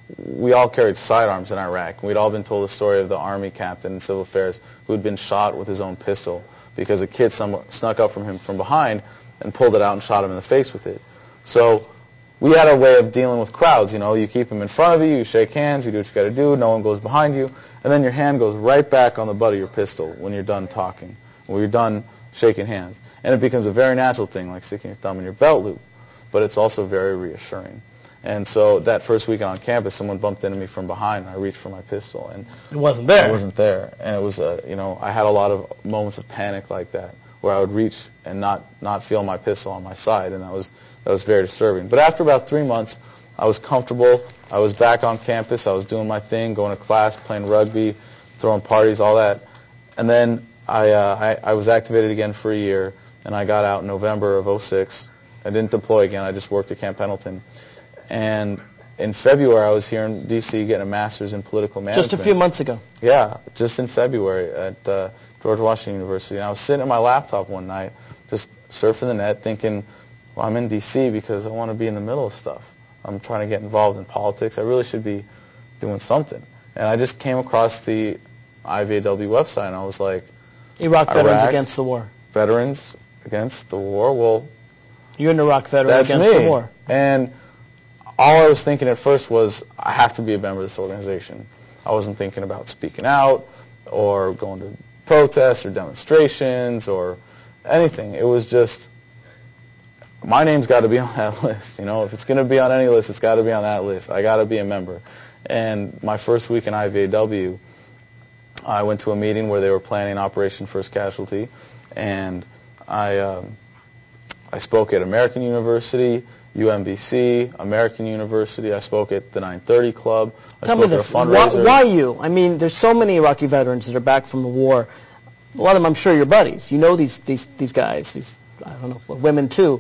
we all carried sidearms in Iraq. We'd all been told the story of the Army captain in civil affairs who had been shot with his own pistol because a kid some, snuck up from him from behind and pulled it out and shot him in the face with it. So we had a way of dealing with crowds. You know, you keep them in front of you, you shake hands, you do what you got to do, no one goes behind you, and then your hand goes right back on the butt of your pistol when you're done talking, when you're done shaking hands. And it becomes a very natural thing, like sticking your thumb in your belt loop, but it's also very reassuring. And so that first weekend on campus, someone bumped into me from behind, and I reached for my pistol, and it wasn't there. It wasn't there, and it was, uh, you know, I had a lot of moments of panic like that, where I would reach and not not feel my pistol on my side, and that was that was very disturbing. But after about three months, I was comfortable. I was back on campus. I was doing my thing, going to class, playing rugby, throwing parties, all that. And then I, uh, I, I was activated again for a year, and I got out in November of oh six. I didn't deploy again. I just worked at Camp Pendleton. And in February, I was here in D C getting a master's in political management. Just a few months ago. Yeah, just in February at uh, George Washington University. And I was sitting at my laptop one night, just surfing the net, thinking, well, I'm in D C because I want to be in the middle of stuff. I'm trying to get involved in politics. I really should be doing something. And I just came across the I V A W website, and I was like, Iraq Veterans Against the War. Veterans Against the War? Well, you're an Iraq veteran that's against me. the war. And all I was thinking at first was, I have to be a member of this organization. I wasn't thinking about speaking out or going to protests or demonstrations or anything. It was just, my name's got to be on that list. You know, if it's going to be on any list, it's got to be on that list. I got to be a member. And my first week in I V A W, I went to a meeting where they were planning Operation First Casualty, and I um, I spoke at American University, U M B C, American University. I spoke at the nine thirty Club. I Tell spoke me this, at a why, fundraiser. why you? I mean, there's so many Iraqi veterans that are back from the war. A lot of them, I'm sure, your buddies. You know these these these guys, these, I don't know, women too.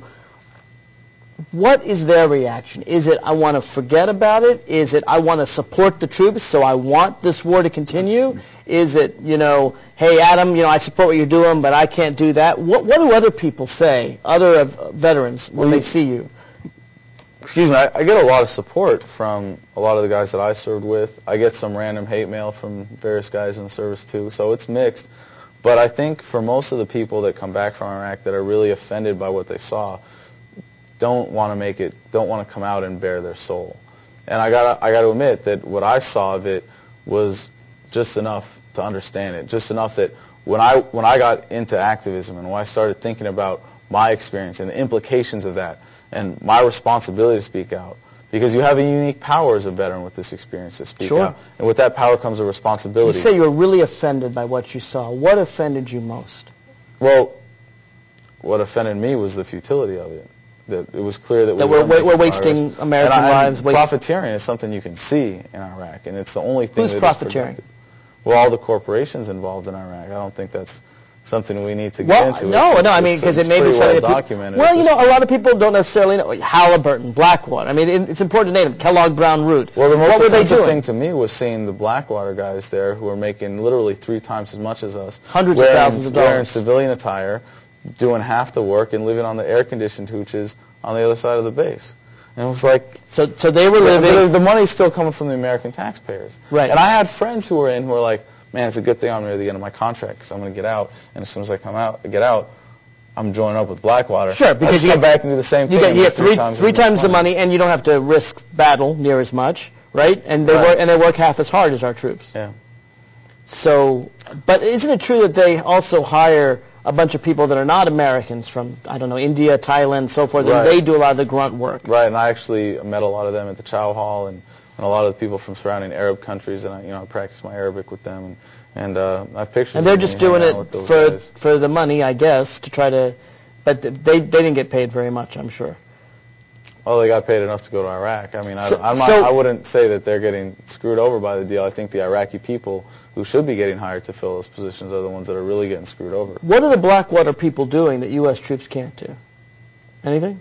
What is their reaction? Is it, I want to forget about it? Is it, I want to support the troops, so I want this war to continue? Is it, you know, hey, Adam, you know, I support what you're doing, but I can't do that? What, what do other people say, other uh, veterans, when they see you? Excuse me, I, I get a lot of support from a lot of the guys that I served with. I get some random hate mail from various guys in the service too, so it's mixed. But I think for most of the people that come back from Iraq that are really offended by what they saw, don't want to make it, don't want to come out and bare their soul. And I got I got to admit that what I saw of it was just enough to understand it, just enough that when I when I got into activism and when I started thinking about my experience and the implications of that and my responsibility to speak out, because you have a unique power as a veteran with this experience to speak Sure. out, and with that power comes a responsibility. You say you were really offended by what you saw. What offended you most? Well, what offended me was the futility of it. That it was clear that, that we we're, weren't we're making wasting progress. American and I, lives. And waste profiteering is something you can see in Iraq, and it's the only thing Who's that profiteering? is productive. Well, all the corporations involved in Iraq. I don't think that's something we need to get well, into. No, it's, no, I it's, mean, because it's it may be pretty something well that people, documented. well, you know, a lot of people don't necessarily know. Halliburton, Blackwater. I mean, it, it's important to name them. Kellogg Brown Root. Well, the most what were they offensive doing? thing to me was seeing the Blackwater guys there who were making literally three times as much as us. Hundreds wearing, of thousands of dollars. Wearing civilian attire, doing half the work, and living on the air-conditioned hooches on the other side of the base. And it was like, so so they were living. The, the money's still coming from the American taxpayers. Right. And I had friends who were in who were like, man, it's a good thing I'm near the end of my contract because I'm going to get out. And as soon as I come out, get out, I'm joining up with Blackwater. Sure, because you you come get, back and do the same you thing. Get, you get three, three times, three times the money. money, and you don't have to risk battle near as much, right? And they right. work and they work half as hard as our troops. Yeah. So, but isn't it true that they also hire a bunch of people that are not Americans from, I don't know, India, Thailand, so forth, right. and they do a lot of the grunt work? Right, and I actually met a lot of them at the Chow Hall, and, and a lot of the people from surrounding Arab countries, and I, you know, I practice my Arabic with them, and, and uh, I have pictures. And they're of just me hanging doing out it with those for guys. for the money, I guess, to try to. But they they didn't get paid very much, I'm sure. Well, they got paid enough to go to Iraq. I mean, I, So- I'm not, so- I wouldn't say that they're getting screwed over by the deal. I think the Iraqi people who should be getting hired to fill those positions are the ones that are really getting screwed over. What are the Blackwater people doing that U S troops can't do? Anything?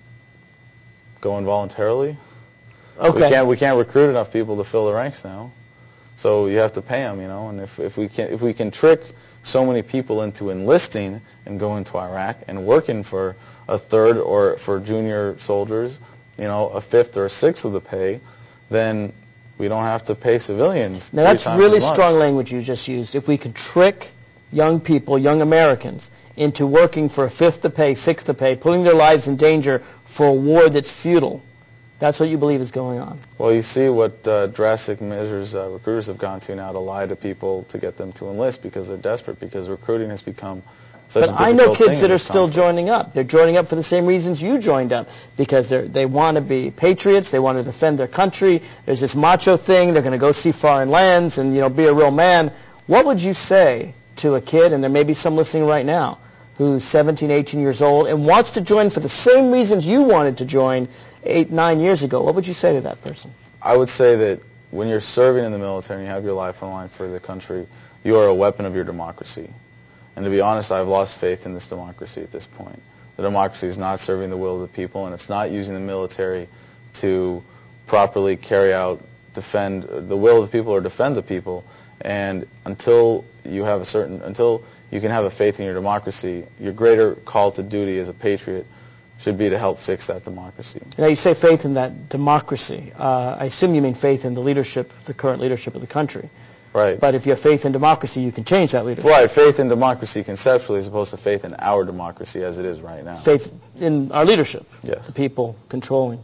Going voluntarily? Okay. We can't, we can't recruit enough people to fill the ranks now. So you have to pay them, you know, and if, if we can if we can trick so many people into enlisting and going to Iraq and working for a third or for junior soldiers, you know, a fifth or a sixth of the pay, then we don't have to pay civilians. Now three that's times really as much. strong language you just used. If we could trick young people, young Americans, into working for a fifth the pay, sixth the pay, putting their lives in danger for a war that's futile, that's what you believe is going on. Well, you see what uh, drastic measures uh, recruiters have gone to now to lie to people to get them to enlist because they're desperate, because recruiting has become such a But difficult I know thing kids in that are this still conflict. joining up. They're joining up for the same reasons you joined up, because they they want to be patriots. They want to defend their country. There's this macho thing. They're going to go see foreign lands and, you know, be a real man. What would you say to a kid, and there may be some listening right now, who's seventeen, eighteen years old and wants to join for the same reasons you wanted to join eight, nine years ago, what would you say to that person? I would say that when you're serving in the military and you have your life on the line for the country, you are a weapon of your democracy. And to be honest, I've lost faith in this democracy at this point. The democracy is not serving the will of the people, and it's not using the military to properly carry out, defend the will of the people or defend the people. And until you have a certain, until you can have a faith in your democracy, your greater call to duty as a patriot should be to help fix that democracy. Now, you say faith in that democracy. Uh, I assume you mean faith in the leadership, the current leadership of the country. Right. But if you have faith in democracy, you can change that leadership. Right, faith in democracy conceptually as opposed to faith in our democracy as it is right now. Faith in our leadership. Yes. The people controlling.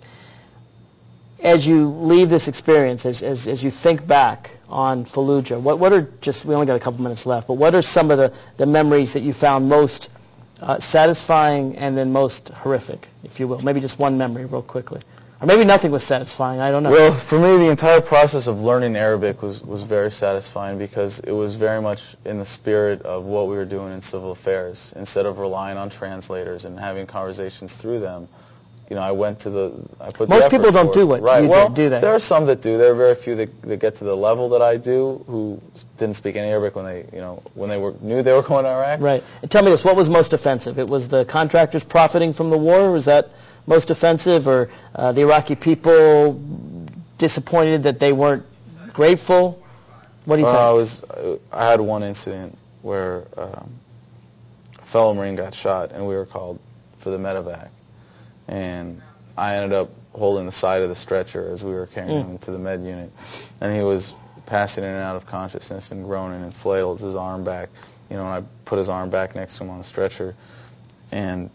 As you leave this experience, as, as, as you think back on Fallujah, what, what are just, we only got a couple minutes left, but what are some of the, the memories that you found most uh, satisfying and then most horrific, if you will? Maybe just one memory real quickly. Or maybe nothing was satisfying, I don't know. Well, for me, the entire process of learning Arabic was, was very satisfying because it was very much in the spirit of what we were doing in civil affairs. Instead of relying on translators and having conversations through them, you know, I went to the, I put Most the people don't forward. do what right. you well, did, do they? There are some that do. There are very few that, that get to the level that I do who didn't speak any Arabic when they, you know, when they were knew they were going to Iraq. Right. And tell me this, what was most offensive? It was the contractors profiting from the war? Was that most offensive, or uh, the Iraqi people disappointed that they weren't grateful? What do you uh, think? I was, I had one incident where um, a fellow Marine got shot, and we were called for the medevac, and I ended up holding the side of the stretcher as we were carrying Mm. him to the med unit, and he was passing in and out of consciousness and groaning and flailed his arm back, you know, and I put his arm back next to him on the stretcher, and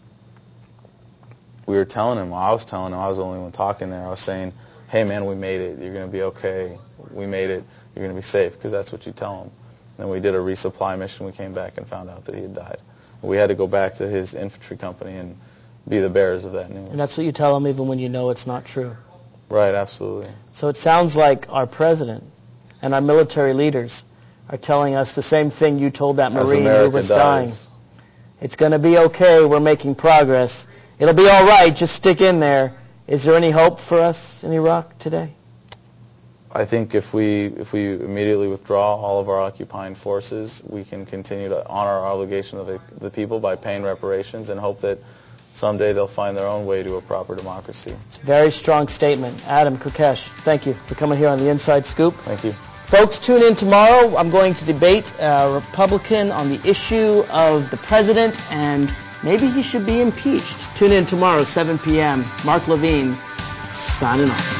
we were telling him, I was telling him, I was the only one talking there, I was saying, hey man, we made it, you're going to be okay, we made it, you're going to be safe, because that's what you tell them. Then we did a resupply mission, we came back and found out that he had died. We had to go back to his infantry company and be the bearers of that news. And that's what you tell them even when you know it's not true. Right, absolutely. So it sounds like our president and our military leaders are telling us the same thing you told that As Marine America who was dies. dying. It's going to be okay, we're making progress. It'll be all right, just stick in there. Is there any hope for us in Iraq today? I think if we if we immediately withdraw all of our occupying forces, we can continue to honor our obligation of the, the people by paying reparations and hope that someday they'll find their own way to a proper democracy. It's a very strong statement. Adam Kokesh, thank you for coming here on the Inside Scoop. Thank you. Folks, tune in tomorrow. I'm going to debate a Republican on the issue of the president, and maybe he should be impeached. Tune in tomorrow, seven p.m. Mark Levine, signing off.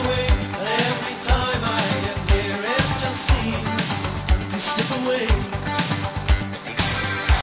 Slip away.